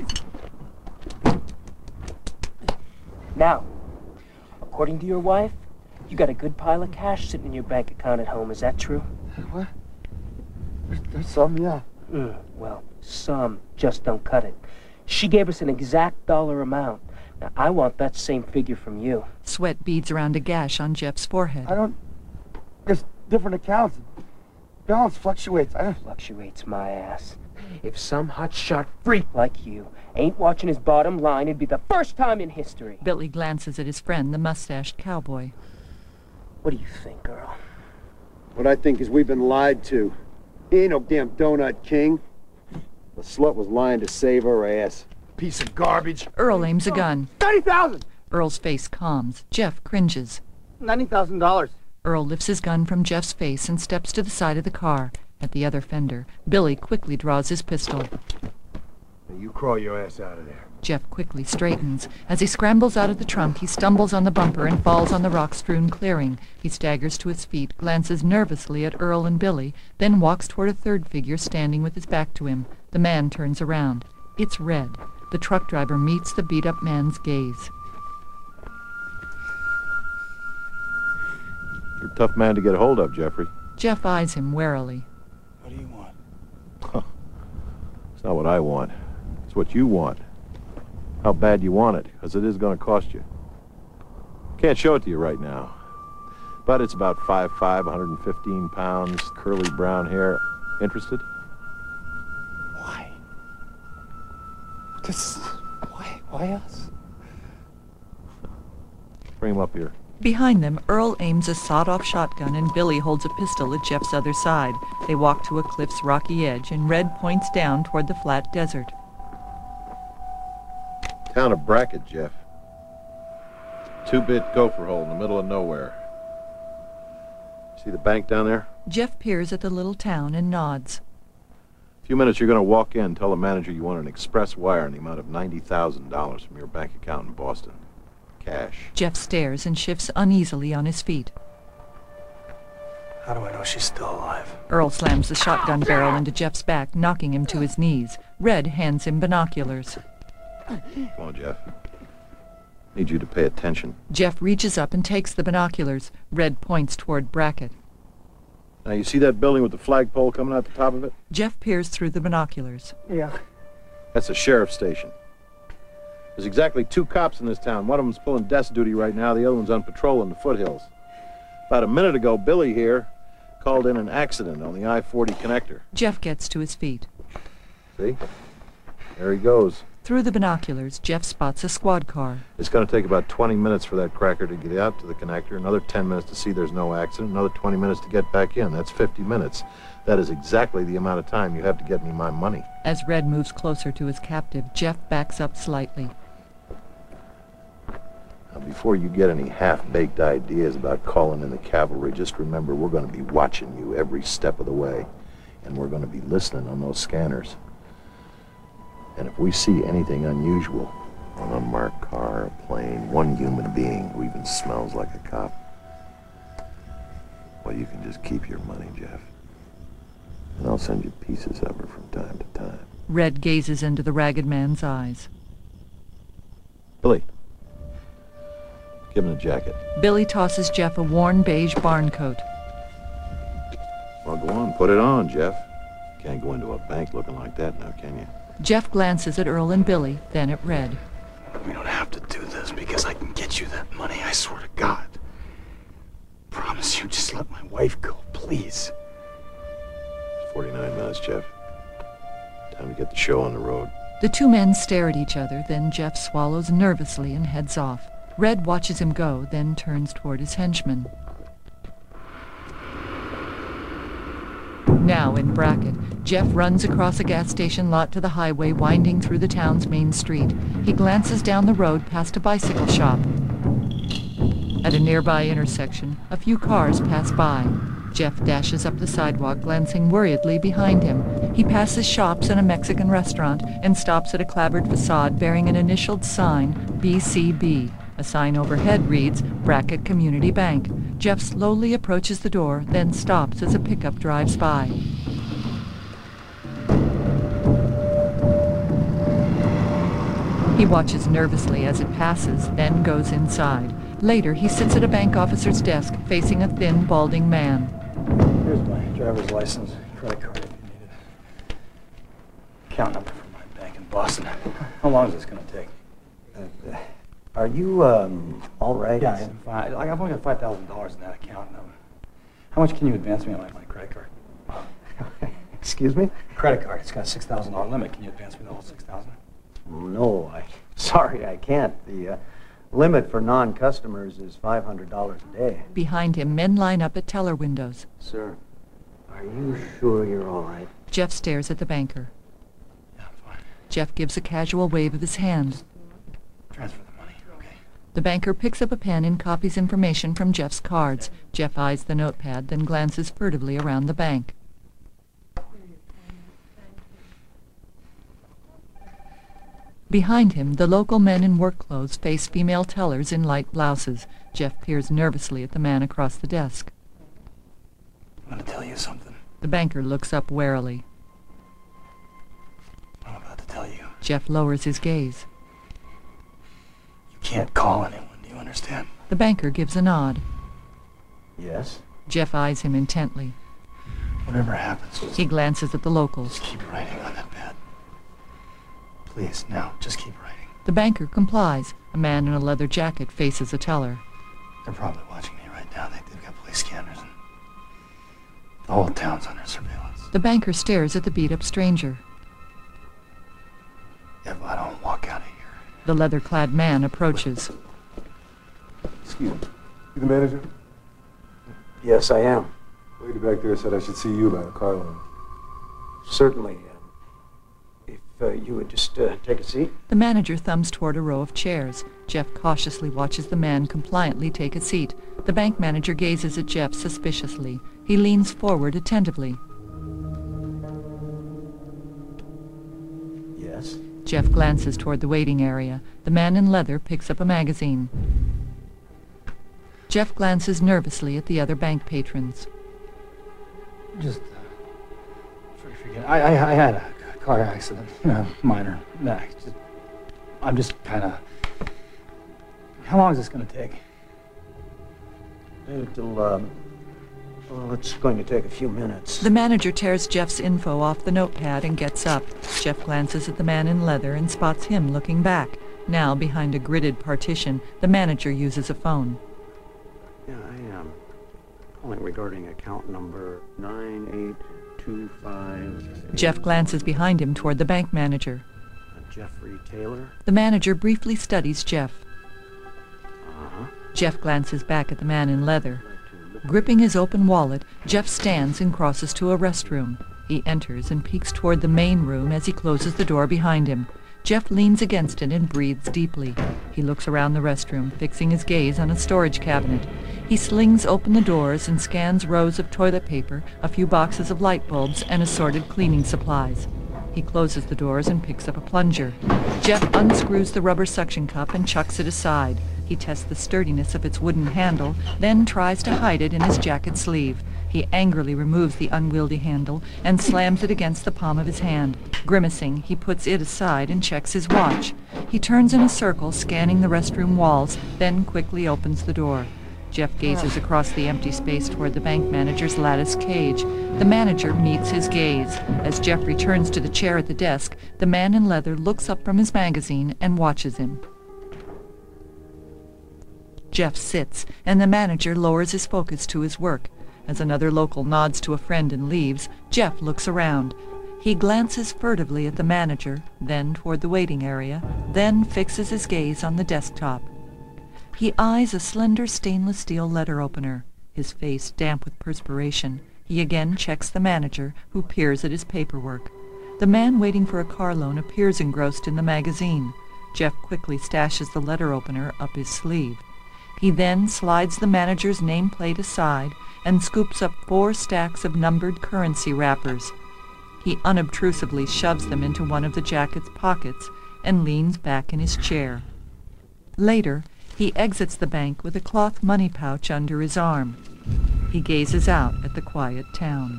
Now, according to your wife, you got a good pile of cash sitting in your bank account at home. Is that true? What? There's, there's some, yeah. Mm, well, some just don't cut it. She gave us an exact dollar amount. Now, I want that same figure from you. Sweat beads around a gash on Jeff's forehead. I don't... There's different accounts. Balance fluctuates. I don't... Fluctuates my ass. If some hotshot freak like you ain't watching his bottom line, it'd be the first time in history. Billy glances at his friend, the mustached cowboy. What do you think, girl? What I think is we've been lied to. He ain't no damn donut king. The slut was lying to save her ass. Piece of garbage. Earl aims a gun. ninety thousand! Earl's face calms. Jeff cringes. ninety thousand dollars. Earl lifts his gun from Jeff's face and steps to the side of the car. At the other fender, Billy quickly draws his pistol. Now you crawl your ass out of there. Jeff quickly straightens. As he scrambles out of the trunk, he stumbles on the bumper and falls on the rock-strewn clearing. He staggers to his feet, glances nervously at Earl and Billy, then walks toward a third figure standing with his back to him. The man turns around. It's Red. The truck driver meets the beat-up man's gaze. You're a tough man to get a hold of, Jeffrey. Jeff eyes him warily. What do you want? It's not what I want. It's what you want. How bad you want it, because it is going to cost you. Can't show it to you right now. But it's about five foot five, one hundred fifteen pounds, curly brown hair. Interested? Why? This... Why? Why us? Bring him up here. Behind them, Earl aims a sawed-off shotgun and Billy holds a pistol at Jeff's other side. They walk to a cliff's rocky edge and Red points down toward the flat desert. Town of Brackett, Jeff. Two-bit gopher hole in the middle of nowhere. See the bank down there? Jeff peers at the little town and nods. In a few minutes, you're going to walk in, tell the manager you want an express wire in the amount of ninety thousand dollars from your bank account in Boston. Cash. Jeff stares and shifts uneasily on his feet. How do I know she's still alive? Earl slams the shotgun barrel into Jeff's back, knocking him to his knees. Red hands him binoculars. Come on, Jeff. Need you to pay attention. Jeff reaches up and takes the binoculars. Red points toward Brackett. Now, you see that building with the flagpole coming out the top of it? Jeff peers through the binoculars. Yeah. That's the sheriff's station. There's exactly two cops in this town. One of them's pulling desk duty right now. The other one's on patrol in the foothills. About a minute ago, Billy here called in an accident on the I forty connector. Jeff gets to his feet. See? There he goes. Through the binoculars, Jeff spots a squad car. It's going to take about twenty minutes for that cracker to get out to the connector, another ten minutes to see there's no accident, another twenty minutes to get back in. That's fifty minutes. That is exactly the amount of time you have to get me my money. As Red moves closer to his captive, Jeff backs up slightly. Now, before you get any half-baked ideas about calling in the cavalry, just remember we're going to be watching you every step of the way, and we're going to be listening on those scanners. And if we see anything unusual, an unmarked car, a plane, one human being who even smells like a cop, well, you can just keep your money, Jeff. And I'll send you pieces of her from time to time. Red gazes into the ragged man's eyes. Billy, give him the jacket. Billy tosses Jeff a worn beige barn coat. Well, go on, put it on, Jeff. Can't go into a bank looking like that now, can you? Jeff glances at Earl and Billy, then at Red. We don't have to do this because I can get you that money, I swear to God. Promise you, just let my wife go, please. It's forty-nine minutes, Jeff. Time to get the show on the road. The two men stare at each other, then Jeff swallows nervously and heads off. Red watches him go, then turns toward his henchman. Now in Brackett, Jeff runs across a gas station lot to the highway winding through the town's main street. He glances down the road past a bicycle shop. At a nearby intersection, a few cars pass by. Jeff dashes up the sidewalk, glancing worriedly behind him. He passes shops and a Mexican restaurant and stops at a clapboard facade bearing an initialed sign, B C B. A sign overhead reads, Brackett Community Bank. Jeff slowly approaches the door, then stops as a pickup drives by. He watches nervously as it passes, then goes inside. Later, he sits at a bank officer's desk, facing a thin, balding man. Here's my driver's license, credit card if you need it. Account number for my bank in Boston. How long is this going to take? Uh, Are you, um, all right? Yeah, I'm fine. Like, I've only got five thousand dollars in that account now. How much can you advance me on my, my credit card? Excuse me? Credit card. It's got a six thousand dollar limit. Can you advance me the whole six thousand dollars? No, I, sorry, I can't. The uh, limit for non-customers is five hundred dollars a day. Behind him, men line up at teller windows. Sir, are you sure you're all right? Jeff stares at the banker. Yeah, I'm fine. Jeff gives a casual wave of his hand. Transfer the money, okay? The banker picks up a pen and copies information from Jeff's cards. Jeff eyes the notepad, then glances furtively around the bank. Behind him, the local men in work clothes face female tellers in light blouses. Jeff peers nervously at the man across the desk. I'm going to tell you something. The banker looks up warily. I'm about to tell you. Jeff lowers his gaze. You can't call anyone, do you understand? The banker gives a nod. Yes? Jeff eyes him intently. Whatever happens, just He glances at the locals. keep writing on that pad. Please, now, just keep writing. The banker complies. A man in a leather jacket faces a teller. They're probably watching me right now. They, they've got police scanners, and the whole town's under surveillance. The banker stares at the beat-up stranger. If I don't walk out of here... The leather-clad man approaches. Excuse me. You the manager? Yes, I am. Lady back there said I should see you about a car loan. Certainly. Uh, if uh, you would just uh, take a seat. The manager thumbs toward a row of chairs. Jeff cautiously watches the man compliantly take a seat. The bank manager gazes at Jeff suspiciously. He leans forward attentively. Yes? Jeff glances toward the waiting area. The man in leather picks up a magazine. Jeff glances nervously at the other bank patrons. Just... Uh, forget I, I, I had a car accident. Uh, minor. Nah, just, I'm just kind of... How long is this going to take? It'll, um... Well, it's going to take a few minutes. The manager tears Jeff's info off the notepad and gets up. Jeff glances at the man in leather and spots him looking back. Now, behind a gridded partition, the manager uses a phone. Yeah, I am calling regarding account number nine eight two five... Jeff glances behind him toward the bank manager. Uh, Jeffrey Taylor? The manager briefly studies Jeff. Uh-huh. Jeff glances back at the man in leather. Gripping his open wallet, Jeff stands and crosses to a restroom. He enters and peeks toward the main room as he closes the door behind him. Jeff leans against it and breathes deeply. He looks around the restroom, fixing his gaze on a storage cabinet. He slings open the doors and scans rows of toilet paper, a few boxes of light bulbs, and assorted cleaning supplies. He closes the doors and picks up a plunger. Jeff unscrews the rubber suction cup and chucks it aside. He tests the sturdiness of its wooden handle, then tries to hide it in his jacket sleeve. He angrily removes the unwieldy handle and slams it against the palm of his hand. Grimacing, he puts it aside and checks his watch. He turns in a circle, scanning the restroom walls, then quickly opens the door. Jeff gazes across the empty space toward the bank manager's lattice cage. The manager meets his gaze. As Jeff returns to the chair at the desk, the man in leather looks up from his magazine and watches him. Jeff sits, and the manager lowers his focus to his work. As another local nods to a friend and leaves, Jeff looks around. He glances furtively at the manager, then toward the waiting area, then fixes his gaze on the desktop. He eyes a slender stainless steel letter opener, his face damp with perspiration. He again checks the manager, who peers at his paperwork. The man waiting for a car loan appears engrossed in the magazine. Jeff quickly stashes the letter opener up his sleeve. He then slides the manager's nameplate aside and scoops up four stacks of numbered currency wrappers. He unobtrusively shoves them into one of the jacket's pockets and leans back in his chair. Later, he exits the bank with a cloth money pouch under his arm. He gazes out at the quiet town.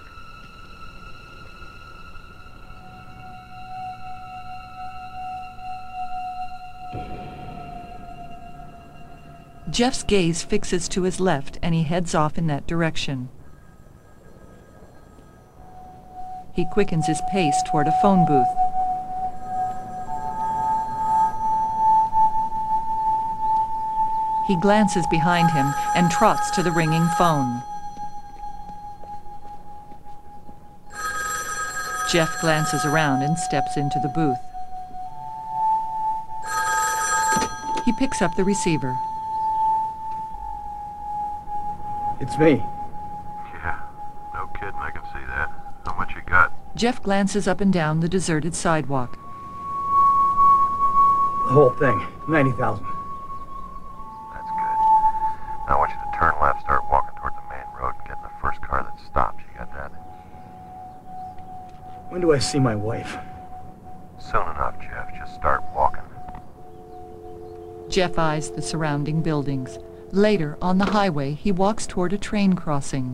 Jeff's gaze fixes to his left, and he heads off in that direction. He quickens his pace toward a phone booth. He glances behind him and trots to the ringing phone. Jeff glances around and steps into the booth. He picks up the receiver. It's me. Yeah, no kidding, I can see that. How much you got? Jeff glances up and down the deserted sidewalk. The whole thing, ninety thousand. That's good. Now I want you to turn left, start walking toward the main road, and get in the first car that stops. You got that? When do I see my wife? Soon enough, Jeff. Just start walking. Jeff eyes the surrounding buildings. Later, on the highway, he walks toward a train crossing.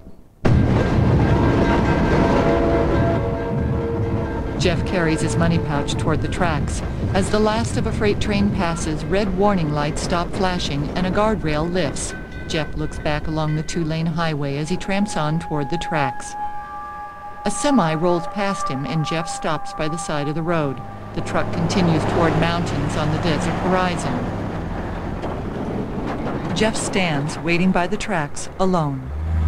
Jeff carries his money pouch toward the tracks. As the last of a freight train passes, red warning lights stop flashing and a guardrail lifts. Jeff looks back along the two-lane highway as he tramps on toward the tracks. A semi rolls past him and Jeff stops by the side of the road. The truck continues toward mountains on the desert horizon. Jeff stands, waiting by the tracks, alone.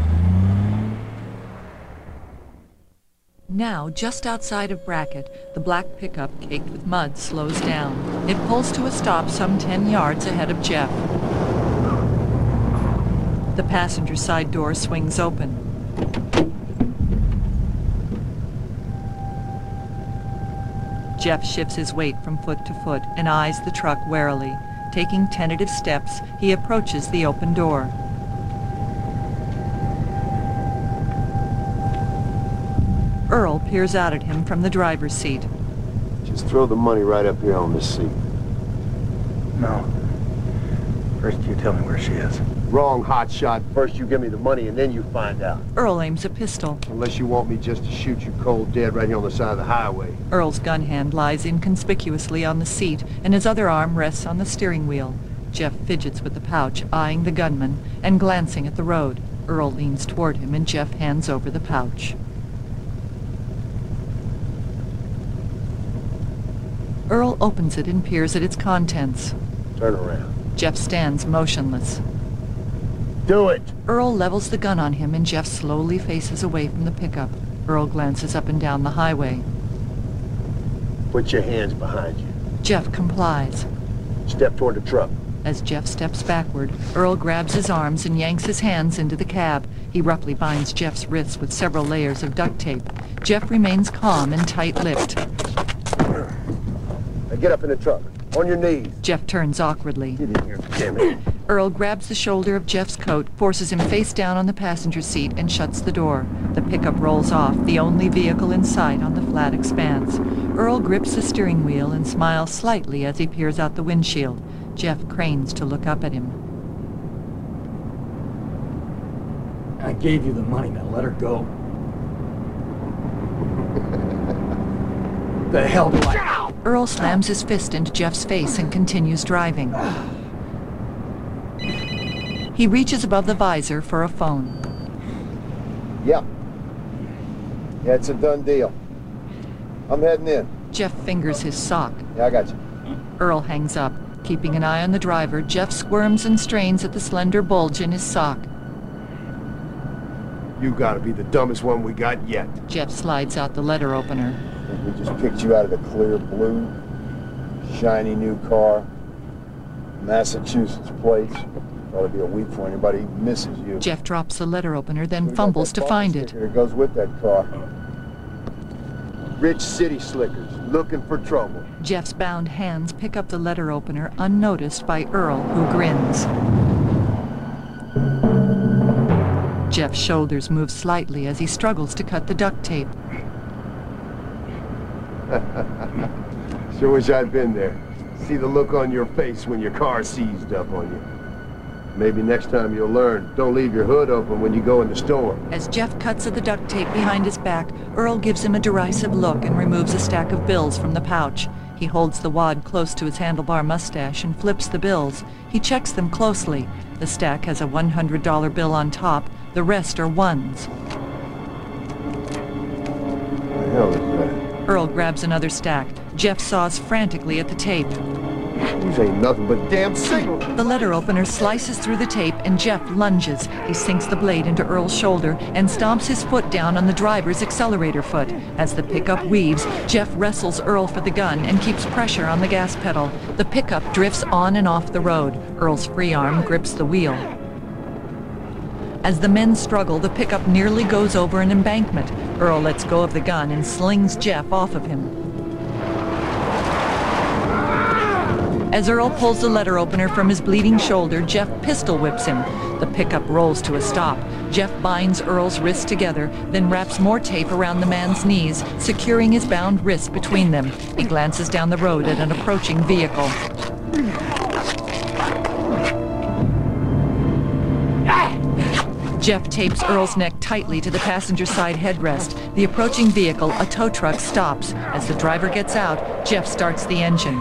Now, just outside of Brackett, the black pickup caked with mud slows down. It pulls to a stop some ten yards ahead of Jeff. The passenger side door swings open. Jeff shifts his weight from foot to foot and eyes the truck warily. Taking tentative steps, he approaches the open door. Earl peers out at him from the driver's seat. Just throw the money right up here on this seat. No. First you tell me where she is. Wrong, hotshot. First you give me the money and then you find out. Earl aims a pistol. Unless you want me just to shoot you cold dead right here on the side of the highway. Earl's gun hand lies inconspicuously on the seat, and his other arm rests on the steering wheel. Jeff fidgets with the pouch, eyeing the gunman and glancing at the road. Earl leans toward him, and Jeff hands over the pouch. Earl opens it and peers at its contents. Turn around. Jeff stands motionless. Do it! Earl levels the gun on him, and Jeff slowly faces away from the pickup. Earl glances up and down the highway. Put your hands behind you. Jeff complies. Step toward the truck. As Jeff steps backward, Earl grabs his arms and yanks his hands into the cab. He roughly binds Jeff's wrists with several layers of duct tape. Jeff remains calm and tight-lipped. Now get up in the truck. On your knees. Jeff turns awkwardly. Get in here, damn it. Earl grabs the shoulder of Jeff's coat, forces him face down on the passenger seat, and shuts the door. The pickup rolls off, the only vehicle in sight on the flat expanse. Earl grips the steering wheel and smiles slightly as he peers out the windshield. Jeff cranes to look up at him. I gave you the money, now let her go. The hell do I... Earl slams his fist into Jeff's face and continues driving. He reaches above the visor for a phone. Yep. Yeah, it's a done deal. I'm heading in. Jeff fingers his sock. Yeah, I got you. Earl hangs up. Keeping an eye on the driver, Jeff squirms and strains at the slender bulge in his sock. You gotta be the dumbest one we got yet. Jeff slides out the letter opener. I think we just picked you out of the clear blue. Shiny new car. Massachusetts plates. Ought to be a week for anybody who misses you. Jeff drops the letter opener, then fumbles to find it. It goes with that car. Rich city slickers, looking for trouble. Jeff's bound hands pick up the letter opener unnoticed by Earl, who grins. Jeff's shoulders move slightly as he struggles to cut the duct tape. Sure wish I'd been there. See the look on your face when your car seized up on you. Maybe next time you'll learn. Don't leave your hood open when you go in the store. As Jeff cuts at the duct tape behind his back, Earl gives him a derisive look and removes a stack of bills from the pouch. He holds the wad close to his handlebar mustache and flips the bills. He checks them closely. The stack has a one hundred dollar bill on top. The rest are ones. What the hell is that? Earl grabs another stack. Jeff saws frantically at the tape. These ain't nothing but damn signals. The letter opener slices through the tape and Jeff lunges. He sinks the blade into Earl's shoulder and stomps his foot down on the driver's accelerator foot. As the pickup weaves, Jeff wrestles Earl for the gun and keeps pressure on the gas pedal. The pickup drifts on and off the road. Earl's free arm grips the wheel. As the men struggle, the pickup nearly goes over an embankment. Earl lets go of the gun and slings Jeff off of him. As Earl pulls the letter opener from his bleeding shoulder, Jeff pistol whips him. The pickup rolls to a stop. Jeff binds Earl's wrists together, then wraps more tape around the man's knees, securing his bound wrists between them. He glances down the road at an approaching vehicle. Jeff tapes Earl's neck tightly to the passenger side headrest. The approaching vehicle, a tow truck, stops. As the driver gets out, Jeff starts the engine.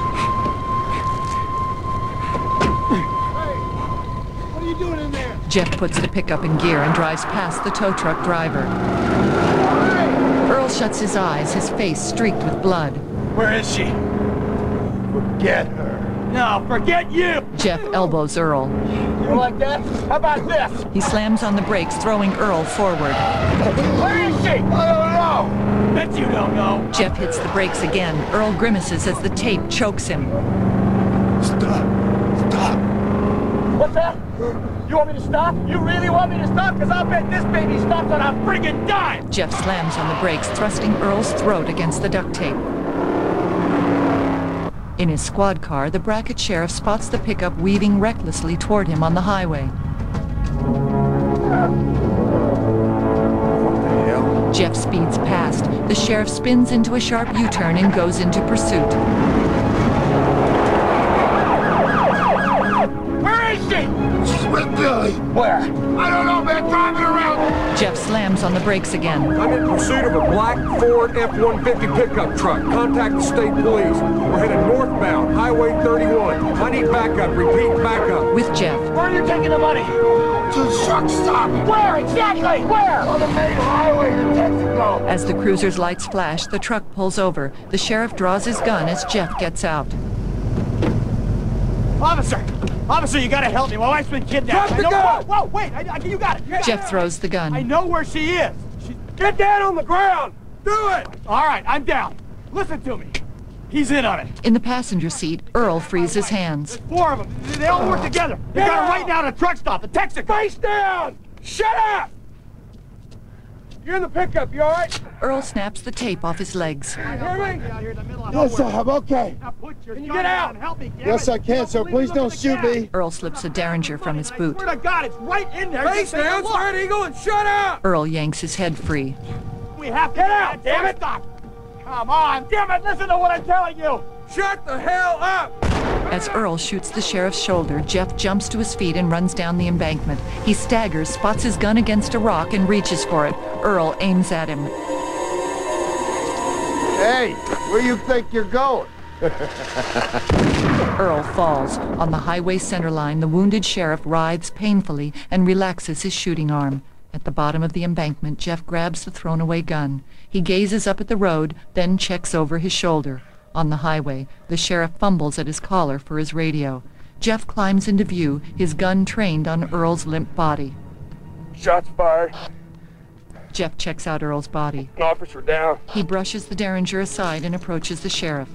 Jeff puts the pickup in gear and drives past the tow truck driver. Earl shuts his eyes, his face streaked with blood. Where is she? Forget her. No, forget you! Jeff elbows Earl. You like that? How about this? He slams on the brakes, throwing Earl forward. Where is she? I don't know. Bet you don't know. Jeff hits the brakes again. Earl grimaces as the tape chokes him. Stop. Stop. What's that? You want me to stop? You really want me to stop? Because I'll bet this baby stops on a friggin' dime! Jeff slams on the brakes, thrusting Earl's throat against the duct tape. In his squad car, the Brackett sheriff spots the pickup weaving recklessly toward him on the highway. What the hell? Jeff speeds past. The sheriff spins into a sharp U-turn and goes into pursuit. Where is she? She's with Billy. Where? I don't know, man. Driving around. Jeff slams on the brakes again. I'm in pursuit of a black Ford F one fifty pickup truck. Contact the state police. We're headed northbound, Highway thirty-one. I need backup. Repeat, backup. With Jeff. Where are you taking the money? To the truck stop. Where exactly? Where? On the main highway to Texaco. As the cruiser's lights flash, the truck pulls over. The sheriff draws his gun as Jeff gets out. Officer! Officer, you gotta help me. My wife's been kidnapped. Drop the I know, gun! Whoa, whoa, wait! I, I, you got it. Jeff throws the gun. I know where she is. She's... Get down on the ground! Do it! All right, I'm down. Listen to me. He's in on it. In the passenger seat, Earl frees his hands. There's four of them. They all work together. They got her right now at a truck stop, the Texaco. Face down! Shut up! You're in the pickup, you all right? Earl snaps the tape off his legs. You hear me? Yes, I'm okay. Can you get out? Help me, Yes, I can, sir. Please don't shoot me. Earl slips a Derringer from his boot. Swear to God, it's right in there. Face down, Spread Eagle, and shut up! Earl yanks his head free. We have to get out, damn it! Stop! Come on, damn it! Listen to what I'm telling you. Shut the hell up! As Earl shoots the sheriff's shoulder, Jeff jumps to his feet and runs down the embankment. He staggers, spots his gun against a rock, and reaches for it. Earl aims at him. Hey, where you think you're going? Earl falls. On the highway center line, the wounded sheriff writhes painfully and relaxes his shooting arm. At the bottom of the embankment, Jeff grabs the thrown-away gun. He gazes up at the road, then checks over his shoulder. On the highway, the sheriff fumbles at his collar for his radio. Jeff climbs into view, his gun trained on Earl's limp body. Shots fired. Jeff checks out Earl's body. Officer down. He brushes the Derringer aside and approaches the sheriff.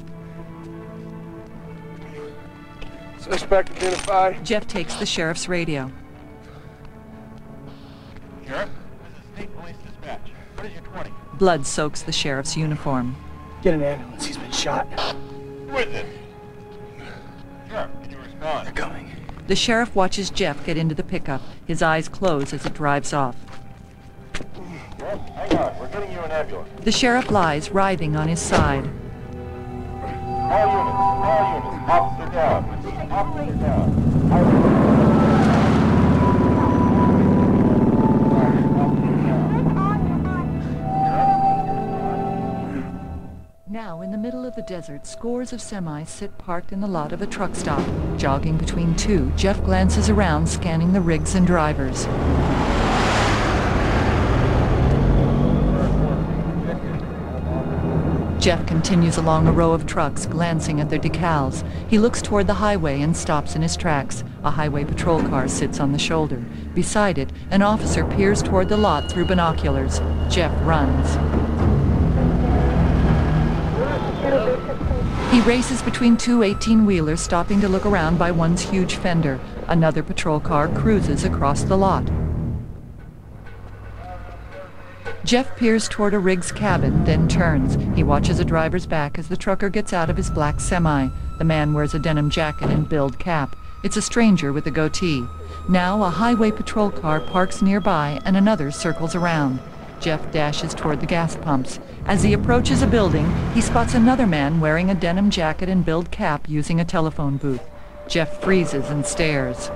Suspect identified. Jeff takes the sheriff's radio. Sheriff, this is State Police Dispatch. What is your twenty? Blood soaks the sheriff's uniform. Get an ambulance. He's been shot. Who is it? Sheriff, can you respond? They're coming. The sheriff watches Jeff get into the pickup. His eyes close as it drives off. Yes, hang on. We're getting you an ambulance. The sheriff lies, writhing on his side. All units, all units. Officer down. Officer down. I... Now, in the middle of the desert, scores of semis sit parked in the lot of a truck stop. Jogging between two, Jeff glances around, scanning the rigs and drivers. Jeff continues along a row of trucks, glancing at their decals. He looks toward the highway and stops in his tracks. A highway patrol car sits on the shoulder. Beside it, an officer peers toward the lot through binoculars. Jeff runs. He races between two eighteen-wheelers, stopping to look around by one's huge fender. Another patrol car cruises across the lot. Jeff peers toward a rig's cabin, then turns. He watches a driver's back as the trucker gets out of his black semi. The man wears a denim jacket and billed cap. It's a stranger with a goatee. Now a highway patrol car parks nearby and another circles around. Jeff dashes toward the gas pumps. As he approaches a building, he spots another man wearing a denim jacket and billed cap using a telephone booth. Jeff freezes and stares.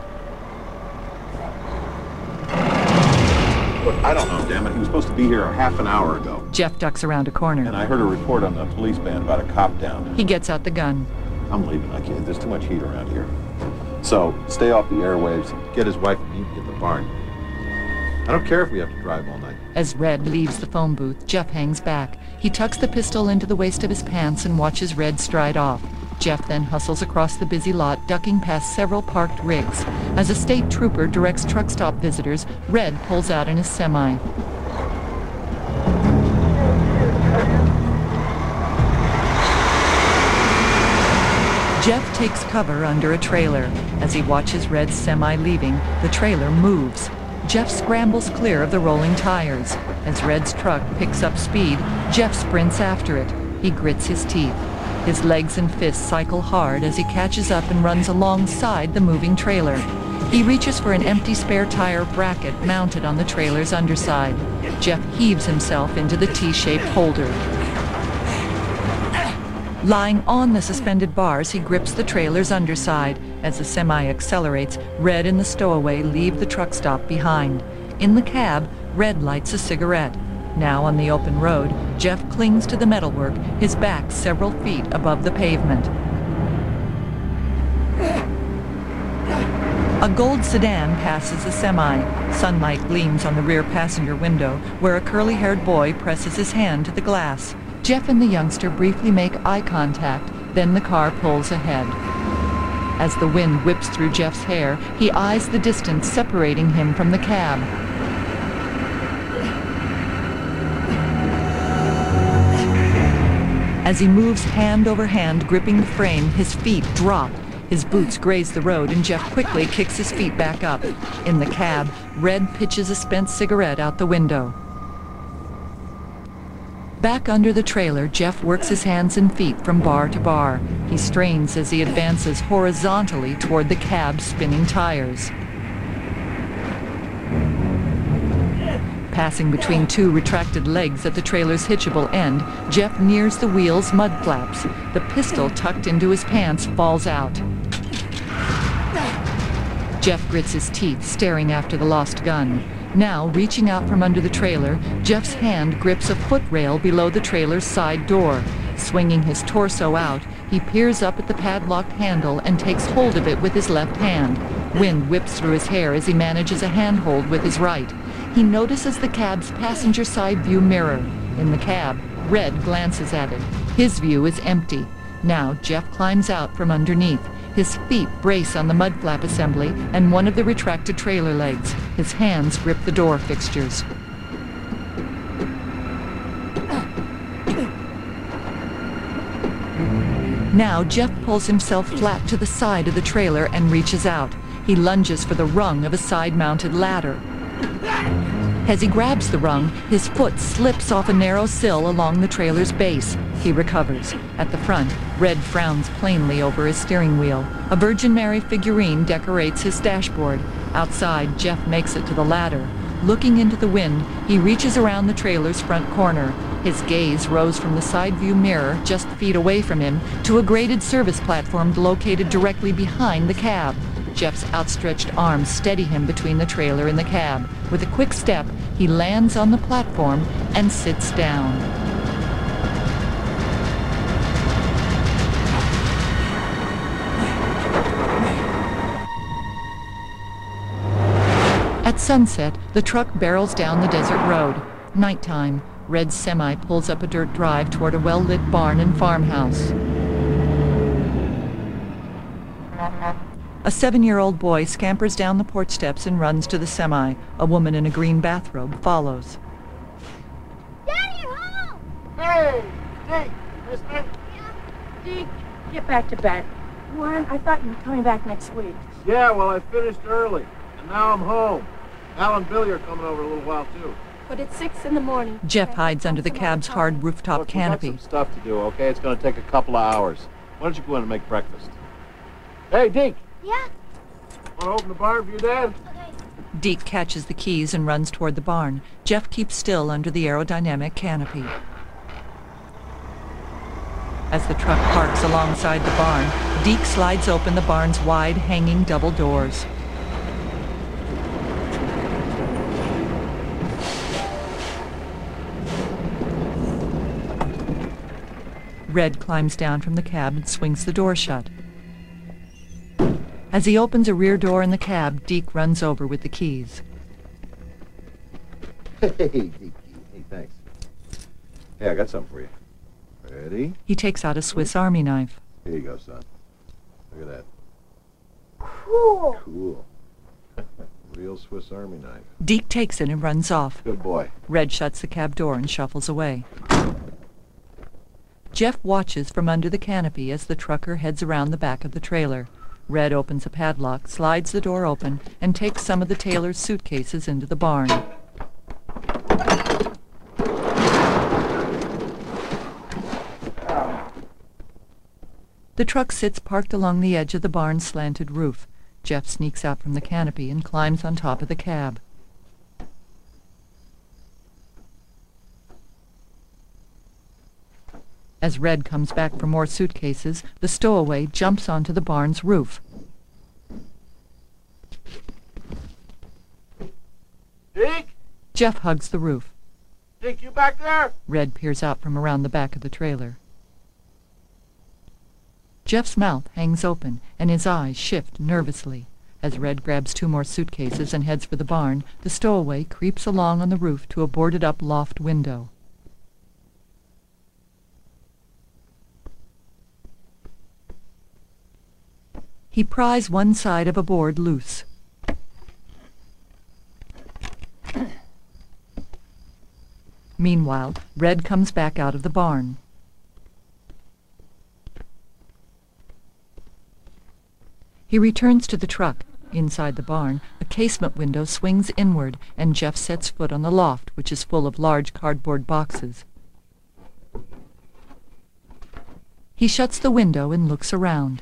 Look, I don't know, damn it. He was supposed to be here a half an hour ago. Jeff ducks around a corner. And I heard a report on the police band about a cop down. He gets out the gun. I'm leaving. I can't. There's too much heat around here. So, stay off the airwaves. Get his wife and meet me at the barn. I don't care if we have to drive all night. As Red leaves the phone booth, Jeff hangs back. He tucks the pistol into the waist of his pants and watches Red stride off. Jeff then hustles across the busy lot, ducking past several parked rigs. As a state trooper directs truck stop visitors, Red pulls out in his semi. Jeff takes cover under a trailer. As he watches Red's semi leaving, the trailer moves. Jeff scrambles clear of the rolling tires. As Red's truck picks up speed, Jeff sprints after it. He grits his teeth. His legs and fists cycle hard as he catches up and runs alongside the moving trailer. He reaches for an empty spare tire bracket mounted on the trailer's underside. Jeff heaves himself into the T-shaped holder. Lying on the suspended bars, he grips the trailer's underside. As the semi accelerates, Red and the stowaway leave the truck stop behind. In the cab, Red lights a cigarette. Now on the open road, Jeff clings to the metalwork, his back several feet above the pavement. A gold sedan passes the semi. Sunlight gleams on the rear passenger window, where a curly-haired boy presses his hand to the glass. Jeff and the youngster briefly make eye contact, then the car pulls ahead. As the wind whips through Jeff's hair, he eyes the distance separating him from the cab. As he moves hand over hand, gripping the frame, his feet drop. His boots graze the road, and Jeff quickly kicks his feet back up. In the cab, Red pitches a spent cigarette out the window. Back under the trailer, Jeff works his hands and feet from bar to bar. He strains as he advances horizontally toward the cab's spinning tires. Passing between two retracted legs at the trailer's hitchable end, Jeff nears the wheel's mud flaps. The pistol tucked into his pants falls out. Jeff grits his teeth, staring after the lost gun. Now, reaching out from under the trailer, Jeff's hand grips a footrail below the trailer's side door. Swinging his torso out, he peers up at the padlocked handle and takes hold of it with his left hand. Wind whips through his hair as he manages a handhold with his right. He notices the cab's passenger side view mirror. In the cab, Red glances at it. His view is empty. Now, Jeff climbs out from underneath. His feet brace on the mud flap assembly and one of the retracted trailer legs. His hands grip the door fixtures. Now, Jeff pulls himself flat to the side of the trailer and reaches out. He lunges for the rung of a side-mounted ladder. As he grabs the rung, his foot slips off a narrow sill along the trailer's base. He recovers. At the front, Red frowns plainly over his steering wheel. A Virgin Mary figurine decorates his dashboard. Outside, Jeff makes it to the ladder. Looking into the wind, he reaches around the trailer's front corner. His gaze rose from the side view mirror just feet away from him to a graded service platform located directly behind the cab. Jeff's outstretched arms steady him between the trailer and the cab. With a quick step, he lands on the platform and sits down. At sunset, the truck barrels down the desert road. Nighttime, Red's semi pulls up a dirt drive toward a well-lit barn and farmhouse. A seven-year-old boy scampers down the porch steps and runs to the semi. A woman in a green bathrobe follows. Daddy, you're home! Hey, Deke, mister? Deke, get back to bed. Warren, I thought you were coming back next week. Yeah, well, I finished early, and now I'm home. Al and Billy are coming over a little while, too. But it's six in the morning. Jeff hides under the cab's hard rooftop Look, canopy. we've got some stuff to do, okay? It's going to take a couple of hours. Why don't you go in and make breakfast? Hey, Deke! Yeah? Want to open the barn for your dad? Deke catches the keys and runs toward the barn. Jeff keeps still under the aerodynamic canopy. As the truck parks alongside the barn, Deke slides open the barn's wide, hanging double doors. Red climbs down from the cab and swings the door shut. As he opens a rear door in the cab, Deke runs over with the keys. Hey, Deke. Hey, thanks. Hey, I got something for you. Ready? He takes out a Swiss Army knife. Here you go, son. Look at that. Cool. Cool. Real Swiss Army knife. Deke takes it and runs off. Good boy. Red shuts the cab door and shuffles away. Jeff watches from under the canopy as the trucker heads around the back of the trailer. Red opens a padlock, slides the door open, and takes some of the Taylor's suitcases into the barn. The truck sits parked along the edge of the barn's slanted roof. Jeff sneaks out from the canopy and climbs on top of the cab. As Red comes back for more suitcases, the stowaway jumps onto the barn's roof. Jeff hugs the roof. Think you back there? Red peers out from around the back of the trailer. Jeff's mouth hangs open, and his eyes shift nervously. As Red grabs two more suitcases and heads for the barn, the stowaway creeps along on the roof to a boarded-up loft window. He pries one side of a board loose. Meanwhile, Red comes back out of the barn. He returns to the truck. Inside the barn, a casement window swings inward, and Jeff sets foot on the loft, which is full of large cardboard boxes. He shuts the window and looks around.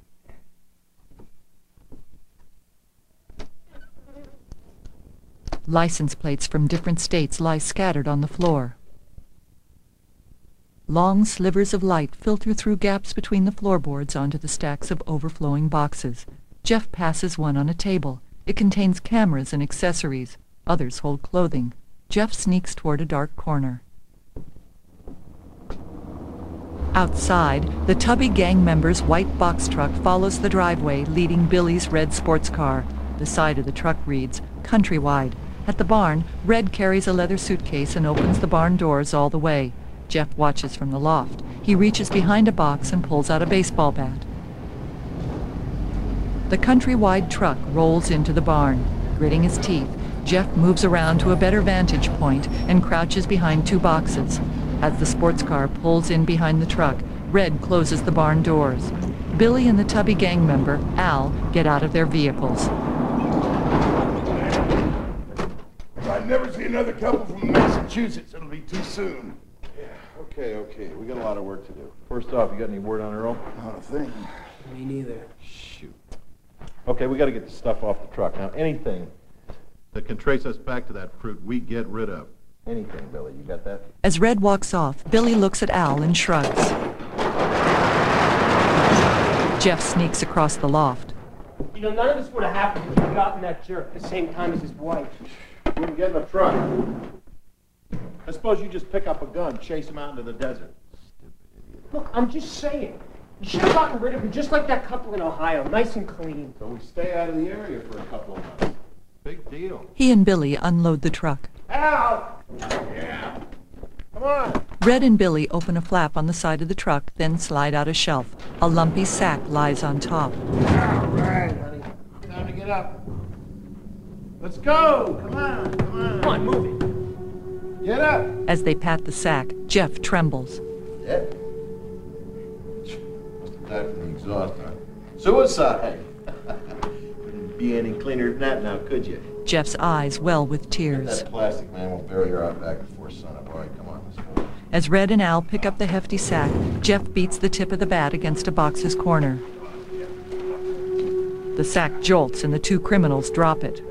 License plates from different states lie scattered on the floor. Long slivers of light filter through gaps between the floorboards onto the stacks of overflowing boxes. Jeff passes one on a table. It contains cameras and accessories. Others hold clothing. Jeff sneaks toward a dark corner. Outside, the Tubby gang member's white box truck follows the driveway, leading Billy's red sports car. The side of the truck reads, Countrywide. At the barn, Red carries a leather suitcase and opens the barn doors all the way. Jeff watches from the loft. He reaches behind a box and pulls out a baseball bat. The Countrywide truck rolls into the barn. Gritting his teeth, Jeff moves around to a better vantage point and crouches behind two boxes. As the sports car pulls in behind the truck, Red closes the barn doors. Billy and the Tubby gang member, Al, get out of their vehicles. If I never see another couple from Massachusetts, it'll be too soon. Yeah, okay, okay. We got a lot of work to do. First off, you got any word on Earl? Not a thing. Me neither. Shoot. Okay, we got to get the stuff off the truck. Now, anything that can trace us back to that fruit, we get rid of. Anything, Billy. You got that? As Red walks off, Billy looks at Al and shrugs. Jeff sneaks across the loft. You know, none of this would have happened if he'd gotten that jerk at the same time as his wife. Wouldn't get in the truck. I suppose you just pick up a gun, chase him out into the desert. Look, I'm just saying. You should have gotten rid of him just like that couple in Ohio, nice and clean. So we stay out of the area for a couple of months. Big deal. He and Billy unload the truck. Al! Yeah. Come on. Red and Billy open a flap on the side of the truck, then slide out a shelf. A lumpy sack lies on top. All right, honey. Time to get up. Let's go. Come on, come on. Come on, move it. Get up. As they pat the sack, Jeff trembles. Yeah. Must have died from the exhaust, huh? Suicide. Couldn't be any cleaner than that now, could you? Jeff's eyes well with tears. That plastic man will bury her out back before sunup. All right, come on, let's go. As Red and Al pick up the hefty sack, Jeff beats the tip of the bat against a box's corner. The sack jolts and the two criminals drop it.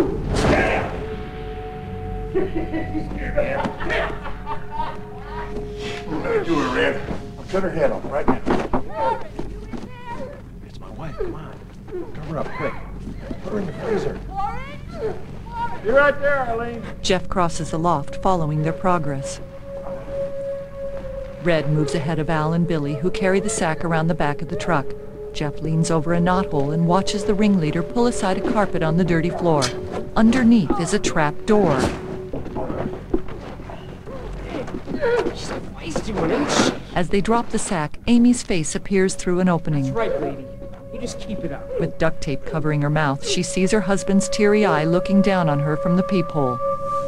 Do her, Red. I'll cut her head off right now. It's my wife, come on. Cover her up, quick. Put her in the freezer. Be right there, Arlene. Jeff crosses the loft, following their progress. Red moves ahead of Al and Billy, who carry the sack around the back of the truck. Jeff leans over a knothole and watches the ringleader pull aside a carpet on the dirty floor. Underneath is a trap door. She's a feisty one, ain't she? As they drop the sack, Amy's face appears through an opening. That's right, lady. You just keep it up. With duct tape covering her mouth, she sees her husband's teary eye looking down on her from the peephole.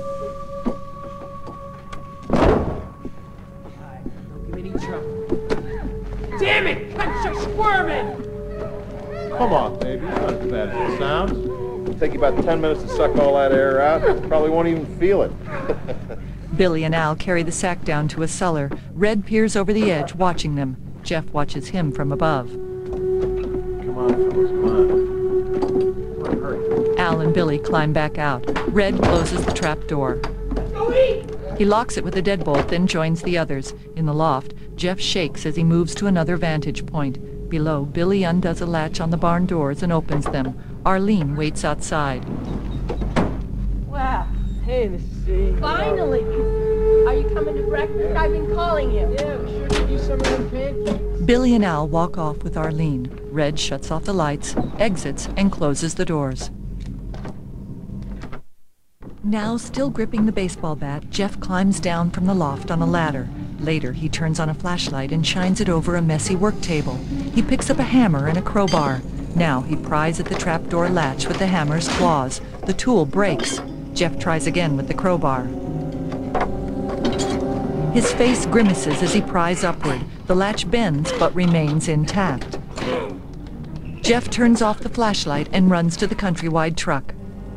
Don't give me any trouble. Damn it! I'm so squirming! Come on, baby. It's not as bad as it sounds. It'll take you about ten minutes to suck all that air out. Probably won't even feel it. Billy and Al carry the sack down to a cellar. Red peers over the edge, watching them. Jeff watches him from above. Come on, fellas, come on. Come on, hurry. Al and Billy climb back out. Red closes the trap door. He locks it with a deadbolt, then joins the others. In the loft, Jeff shakes as he moves to another vantage point. Below, Billy undoes a latch on the barn doors and opens them. Arlene waits outside. Well, Hey, Missus C. Finally! Are you coming to breakfast? I've been calling you. Yeah, we sure could use some of them pancakes. Billy and Al walk off with Arlene. Red shuts off the lights, exits, and closes the doors. Now, still gripping the baseball bat, Jeff climbs down from the loft on a ladder. Later, he turns on a flashlight and shines it over a messy work table. He picks up a hammer and a crowbar. Now, he pries at the trapdoor latch with the hammer's claws. The tool breaks. Jeff tries again with the crowbar. His face grimaces as he pries upward. The latch bends but remains intact. Jeff turns off the flashlight and runs to the Countrywide truck.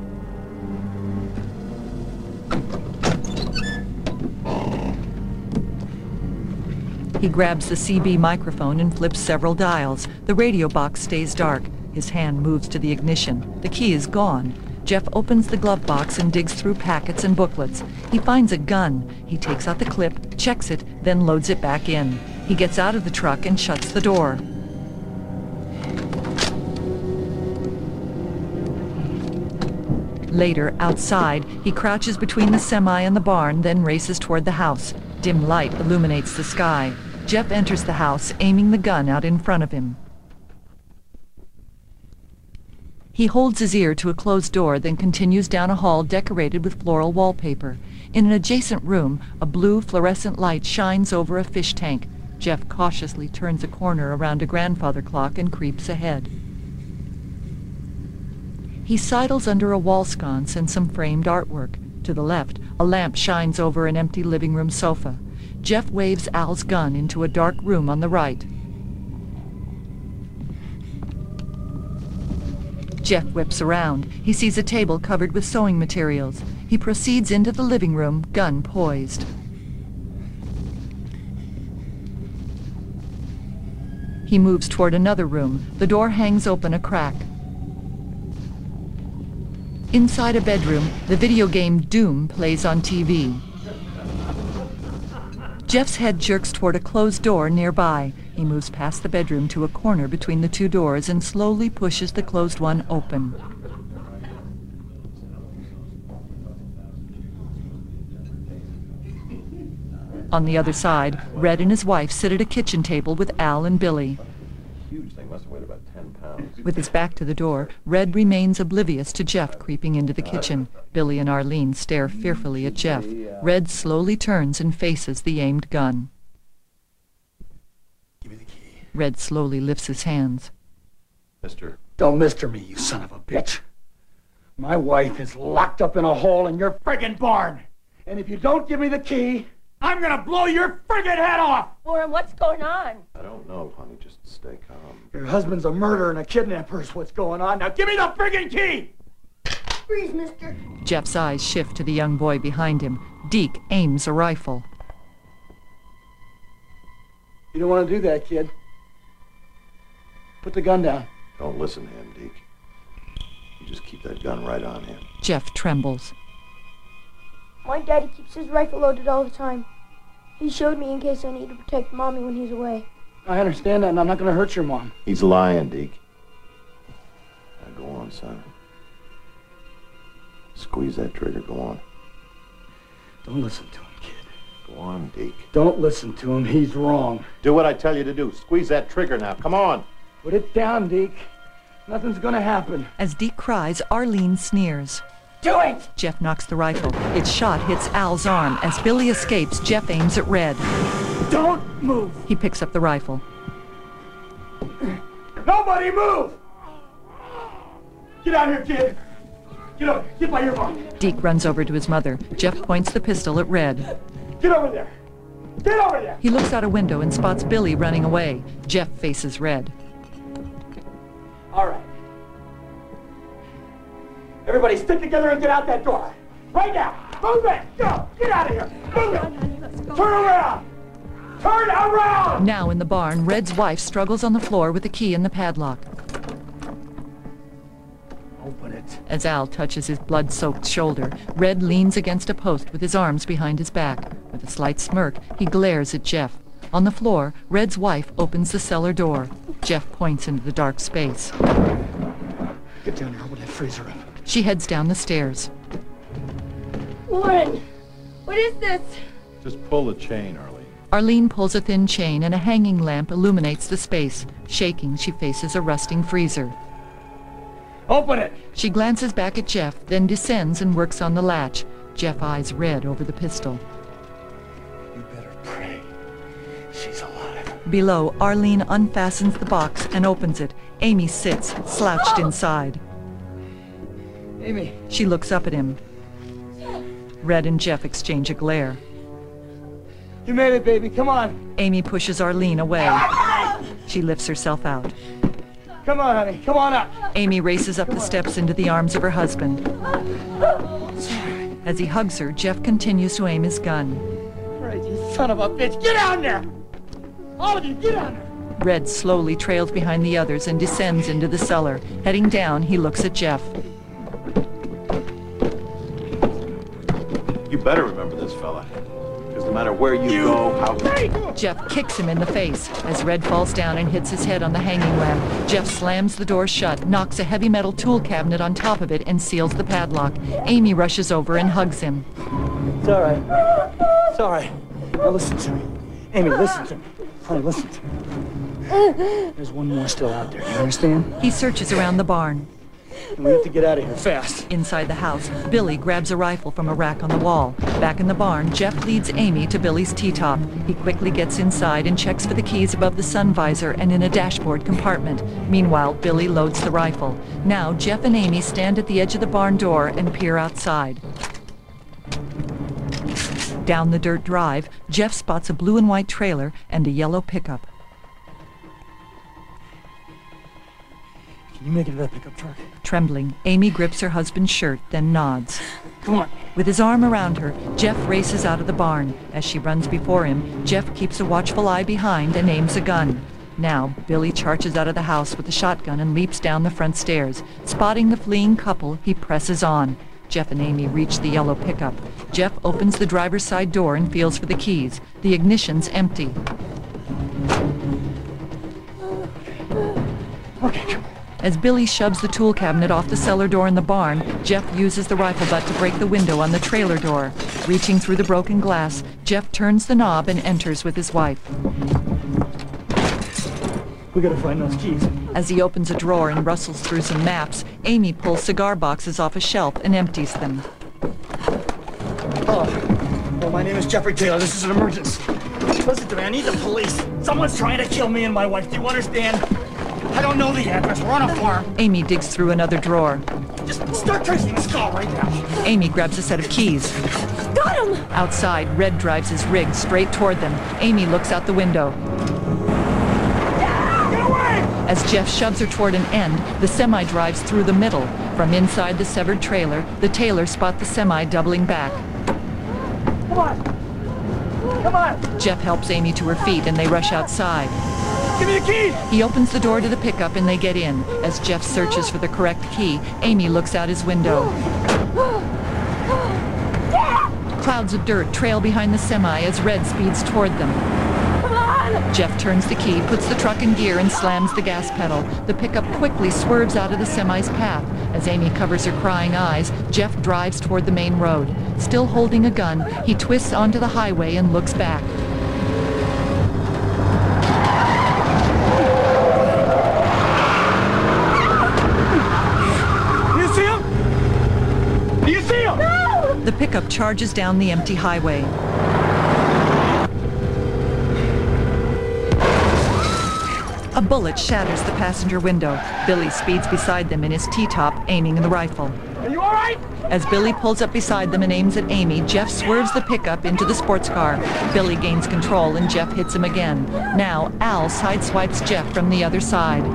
He grabs the C B microphone and flips several dials. The radio box stays dark. His hand moves to the ignition. The key is gone. Jeff opens the glove box and digs through packets and booklets. He finds a gun. He takes out the clip, checks it, then loads it back in. He gets out of the truck and shuts the door. Later, outside, he crouches between the semi and the barn, then races toward the house. Dim light illuminates the sky. Jeff enters the house, aiming the gun out in front of him. He holds his ear to a closed door, then continues down a hall decorated with floral wallpaper. In an adjacent room, a blue fluorescent light shines over a fish tank. Jeff cautiously turns a corner around a grandfather clock and creeps ahead. He sidles under a wall sconce and some framed artwork. To the left, a lamp shines over an empty living room sofa. Jeff waves Al's gun into a dark room on the right. Jeff whips around. He sees a table covered with sewing materials. He proceeds into the living room, gun poised. He moves toward another room. The door hangs open a crack. Inside a bedroom, the video game Doom plays on T V. Jeff's head jerks toward a closed door nearby. He moves past the bedroom to a corner between the two doors and slowly pushes the closed one open. On the other side, Red and his wife sit at a kitchen table with Al and Billy. Huge thing, must have weighed about ten pounds. With his back to the door, Red remains oblivious to Jeff creeping into the kitchen. Billy and Arlene stare fearfully at Jeff. Red slowly turns and faces the aimed gun. Give me the key. Red slowly lifts his hands. Mister. Don't mister me, you son of a bitch. My wife is locked up in a hole in your friggin' barn. And if you don't give me the key, I'm gonna blow your friggin' head off! Warren, what's going on? I don't know, honey. Just stay calm. Your husband's a murderer and a kidnapper is what's going on. Now give me the friggin' key! Freeze, mister. Jeff's eyes shift to the young boy behind him. Deke aims a rifle. You don't want to do that, kid. Put the gun down. Don't listen to him, Deke. You just keep that gun right on him. Jeff trembles. My daddy keeps his rifle loaded all the time. He showed me in case I need to protect Mommy when he's away. I understand that, and I'm not going to hurt your mom. He's lying, Deke. Now go on, son. Squeeze that trigger. Go on. Don't listen to him, kid. Go on, Deke. Don't listen to him. He's wrong. Do what I tell you to do. Squeeze that trigger now. Come on. Put it down, Deke. Nothing's going to happen. As Deke cries, Arlene sneers. Do it! Jeff knocks the rifle. Its shot hits Al's arm. As Billy escapes, Jeff aims at Red. Don't move! He picks up the rifle. Nobody move! Get out here, kid! Get over! Get by your mom! Deke runs over to his mother. Jeff points the pistol at Red. Get over there! Get over there! He looks out a window and spots Billy running away. Jeff faces Red. All right. Everybody stick together and get out that door. Right now. Move it. Go. Get out of here. Move it. Turn around. Turn around. Now in the barn, Red's wife struggles on the floor with the key in the padlock. Open it. As Al touches his blood-soaked shoulder, Red leans against a post with his arms behind his back. With a slight smirk, he glares at Jeff. On the floor, Red's wife opens the cellar door. Jeff points into the dark space. Get down here. Open that freezer up. She heads down the stairs. Warren, what is this? Just pull the chain, Arlene. Arlene pulls a thin chain and a hanging lamp illuminates the space. Shaking, she faces a rusting freezer. Open it! She glances back at Jeff, then descends and works on the latch. Jeff eyes red over the pistol. You better pray she's alive. Below, Arlene unfastens the box and opens it. Amy sits, slouched inside. Amy. She looks up at him. Red and Jeff exchange a glare. You made it, baby. Come on. Amy pushes Arlene away. She lifts herself out. Come on, honey. Come on up. Amy races up the steps into the arms of her husband. As he hugs her, Jeff continues to aim his gun. Right, you son of a bitch. Get down there! All of you, get down there! Red slowly trails behind the others and descends into the cellar. Heading down, he looks at Jeff. You better remember this, fella. Because no matter where you, you go, how... Jeff kicks him in the face. As Red falls down and hits his head on the hanging lamp, Jeff slams the door shut, knocks a heavy metal tool cabinet on top of it, and seals the padlock. Amy rushes over and hugs him. It's all right. It's all right. Now listen to me. Amy, listen to me. Honey, listen to me. There's one more still out there. You understand? He searches around the barn. And we have to get out of here fast. Inside the house, Billy grabs a rifle from a rack on the wall. Back in the barn, Jeff leads Amy to Billy's T-top. He quickly gets inside and checks for the keys above the sun visor and in a dashboard compartment. Meanwhile, Billy loads the rifle. Now, Jeff and Amy stand at the edge of the barn door and peer outside. Down the dirt drive, Jeff spots a blue and white trailer and a yellow pickup. Can you make it to that pickup truck? Trembling, Amy grips her husband's shirt, then nods. Come on. With his arm around her, Jeff races out of the barn. As she runs before him, Jeff keeps a watchful eye behind and aims a gun. Now, Billy charges out of the house with a shotgun and leaps down the front stairs. Spotting the fleeing couple, he presses on. Jeff and Amy reach the yellow pickup. Jeff opens the driver's side door and feels for the keys. The ignition's empty. Okay, come on. As Billy shoves the tool cabinet off the cellar door in the barn, Jeff uses the rifle butt to break the window on the trailer door. Reaching through the broken glass, Jeff turns the knob and enters with his wife. We gotta find those keys. As he opens a drawer and rustles through some maps, Amy pulls cigar boxes off a shelf and empties them. Hello. Well, my name is Jeffrey Taylor. This is an emergency. Listen to me, I need the police. Someone's trying to kill me and my wife. Do you understand? I don't know the address. We're on a farm. Amy digs through another drawer. Just start tracing this call right now. Amy grabs a set of keys. Got him! Outside, Red drives his rig straight toward them. Amy looks out the window. Get away! As Jeff shoves her toward an end, the semi drives through the middle. From inside the severed trailer, the Taylors spot the semi doubling back. Come on! Come on! Jeff helps Amy to her feet and they rush outside. Give me the key! He opens the door to the pickup and they get in. As Jeff searches for the correct key, Amy looks out his window. Clouds of dirt trail behind the semi as Red speeds toward them. Come on! Jeff turns the key, puts the truck in gear, and slams the gas pedal. The pickup quickly swerves out of the semi's path. As Amy covers her crying eyes, Jeff drives toward the main road. Still holding a gun, he twists onto the highway and looks back. The pickup charges down the empty highway. A bullet shatters the passenger window. Billy speeds beside them in his T-top, aiming the rifle. Are you all right? As Billy pulls up beside them and aims at Amy, Jeff swerves the pickup into the sports car. Billy gains control and Jeff hits him again. Now, Al sideswipes Jeff from the other side.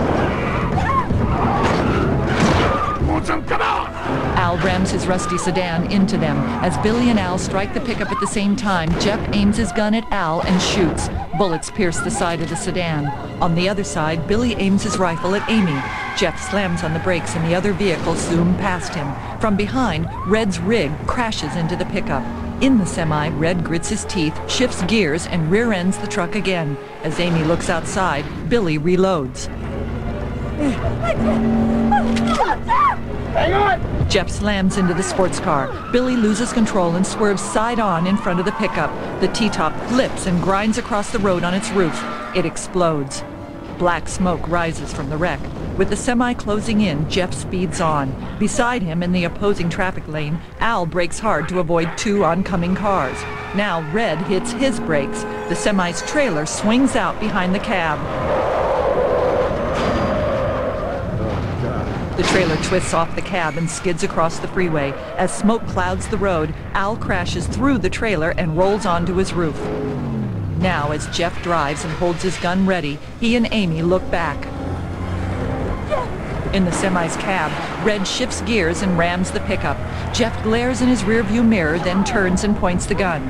Want some? Come on! Al rams his rusty sedan into them. As Billy and Al strike the pickup at the same time, Jeff aims his gun at Al and shoots. Bullets pierce the side of the sedan. On the other side, Billy aims his rifle at Amy. Jeff slams on the brakes and the other vehicles zoom past him. From behind, Red's rig crashes into the pickup. In the semi, Red grits his teeth, shifts gears, and rear ends the truck again. As Amy looks outside, Billy reloads. Hang on! Jeff slams into the sports car. Billy loses control and swerves side on in front of the pickup. The T-top flips and grinds across the road on its roof. It explodes. Black smoke rises from the wreck. With the semi closing in, Jeff speeds on. Beside him, in the opposing traffic lane, Al brakes hard to avoid two oncoming cars. Now Red hits his brakes. The semi's trailer swings out behind the cab. The trailer twists off the cab and skids across the freeway. As smoke clouds the road, Al crashes through the trailer and rolls onto his roof. Now, as Jeff drives and holds his gun ready, he and Amy look back. In the semi's cab, Red shifts gears and rams the pickup. Jeff glares in his rearview mirror, then turns and points the gun.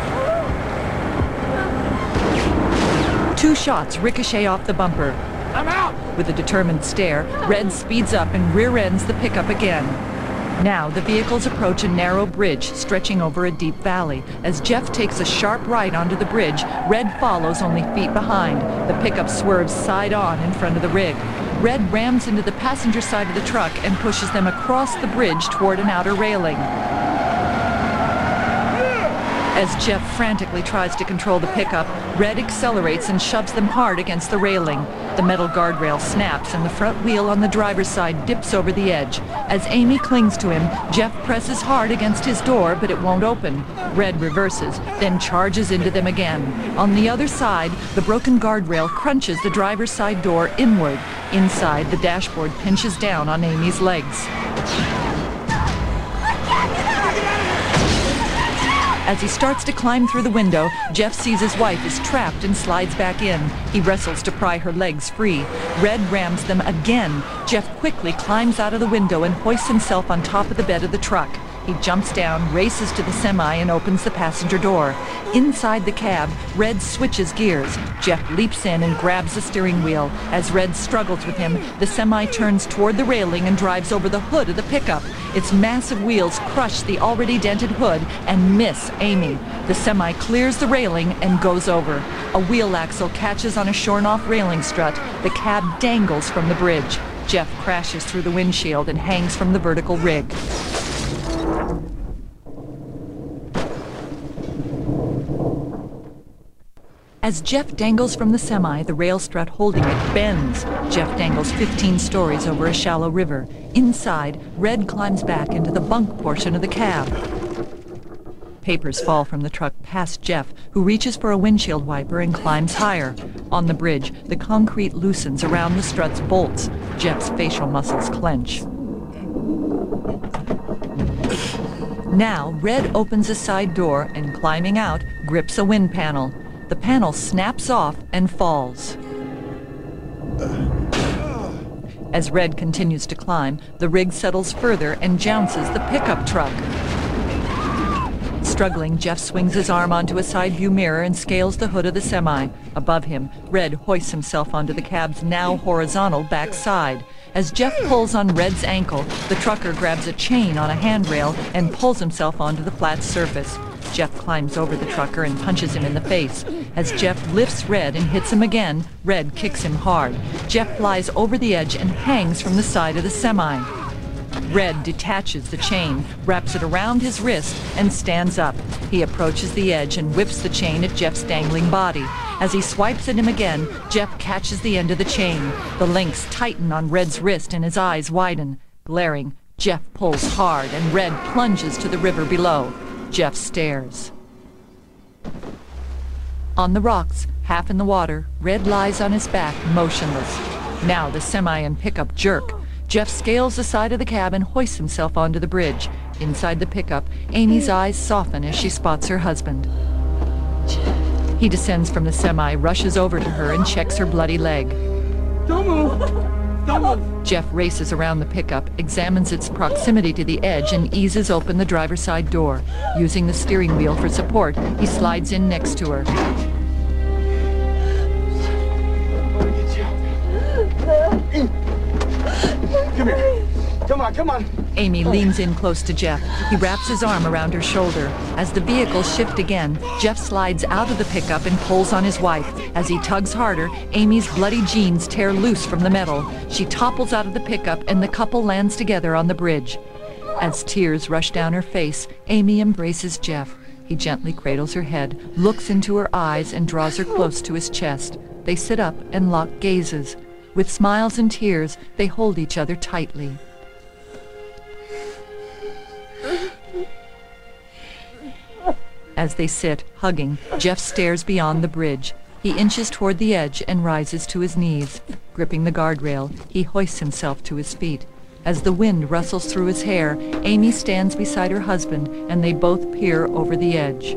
Two shots ricochet off the bumper. I'm out! With a determined stare, Red speeds up and rear-ends the pickup again. Now, the vehicles approach a narrow bridge stretching over a deep valley. As Jeff takes a sharp right onto the bridge, Red follows only feet behind. The pickup swerves side on in front of the rig. Red rams into the passenger side of the truck and pushes them across the bridge toward an outer railing. As Jeff frantically tries to control the pickup, Red accelerates and shoves them hard against the railing. The metal guardrail snaps and the front wheel on the driver's side dips over the edge. As Amy clings to him, Jeff presses hard against his door, but it won't open. Red reverses, then charges into them again. On the other side, the broken guardrail crunches the driver's side door inward. Inside, the dashboard pinches down on Amy's legs. As he starts to climb through the window, Jeff sees his wife is trapped and slides back in. He wrestles to pry her legs free. Red rams them again. Jeff quickly climbs out of the window and hoists himself on top of the bed of the truck. He jumps down, races to the semi, and opens the passenger door. Inside the cab, Red switches gears. Jeff leaps in and grabs the steering wheel. As Red struggles with him, the semi turns toward the railing and drives over the hood of the pickup. Its massive wheels crush the already dented hood and miss Amy. The semi clears the railing and goes over. A wheel axle catches on a shorn-off railing strut. The cab dangles from the bridge. Jeff crashes through the windshield and hangs from the vertical rig. As Jeff dangles from the semi, the rail strut holding it bends. Jeff dangles fifteen stories over a shallow river. Inside, Red climbs back into the bunk portion of the cab. Papers fall from the truck past Jeff, who reaches for a windshield wiper and climbs higher. On the bridge, the concrete loosens around the strut's bolts. Jeff's facial muscles clench. Now, Red opens a side door and, climbing out, grips a wind panel. The panel snaps off and falls. As Red continues to climb, the rig settles further and jounces the pickup truck. Struggling, Jeff swings his arm onto a side view mirror and scales the hood of the semi. Above him, Red hoists himself onto the cab's now horizontal back side. As Jeff pulls on Red's ankle, the trucker grabs a chain on a handrail and pulls himself onto the flat surface. Jeff climbs over the trucker and punches him in the face. As Jeff lifts Red and hits him again, Red kicks him hard. Jeff flies over the edge and hangs from the side of the semi. Red detaches the chain, wraps it around his wrist, and stands up. He approaches the edge and whips the chain at Jeff's dangling body. As he swipes at him again, Jeff catches the end of the chain. The links tighten on Red's wrist and his eyes widen. Glaring, Jeff pulls hard and Red plunges to the river below. Jeff stares. On the rocks, half in the water, Red lies on his back, motionless. Now the semi and pickup jerk. Jeff scales the side of the cab and hoists himself onto the bridge. Inside the pickup, Amy's eyes soften as she spots her husband. He descends from the semi, rushes over to her, and checks her bloody leg. Don't move! Don't move! Jeff races around the pickup, examines its proximity to the edge, and eases open the driver's side door. Using the steering wheel for support, he slides in next to her. Come here. Come on, come on. Amy leans in close to Jeff. He wraps his arm around her shoulder. As the vehicles shift again, Jeff slides out of the pickup and pulls on his wife. As he tugs harder, Amy's bloody jeans tear loose from the metal. She topples out of the pickup and the couple lands together on the bridge. As tears rush down her face, Amy embraces Jeff. He gently cradles her head, looks into her eyes, and draws her close to his chest. They sit up and lock gazes. With smiles and tears, they hold each other tightly. As they sit, hugging, Jeff stares beyond the bridge. He inches toward the edge and rises to his knees. Gripping the guardrail, he hoists himself to his feet. As the wind rustles through his hair, Amy stands beside her husband, and they both peer over the edge.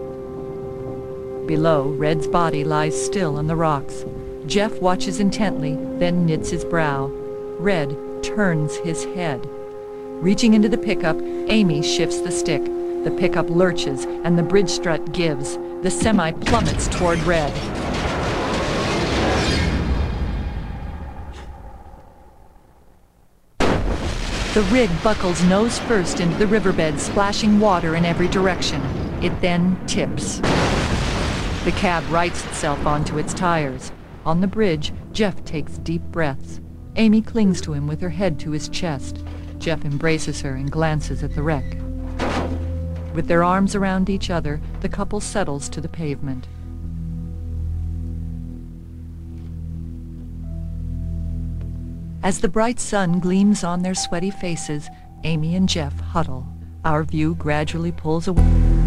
Below, Red's body lies still on the rocks. Jeff watches intently, then knits his brow. Red turns his head. Reaching into the pickup, Amy shifts the stick. The pickup lurches, and the bridge strut gives. The semi plummets toward Red. The rig buckles nose first into the riverbed, splashing water in every direction. It then tips. The cab rights itself onto its tires. On the bridge, Jeff takes deep breaths. Amy clings to him with her head to his chest. Jeff embraces her and glances at the wreck. With their arms around each other, the couple settles to the pavement. As the bright sun gleams on their sweaty faces, Amy and Jeff huddle. Our view gradually pulls away.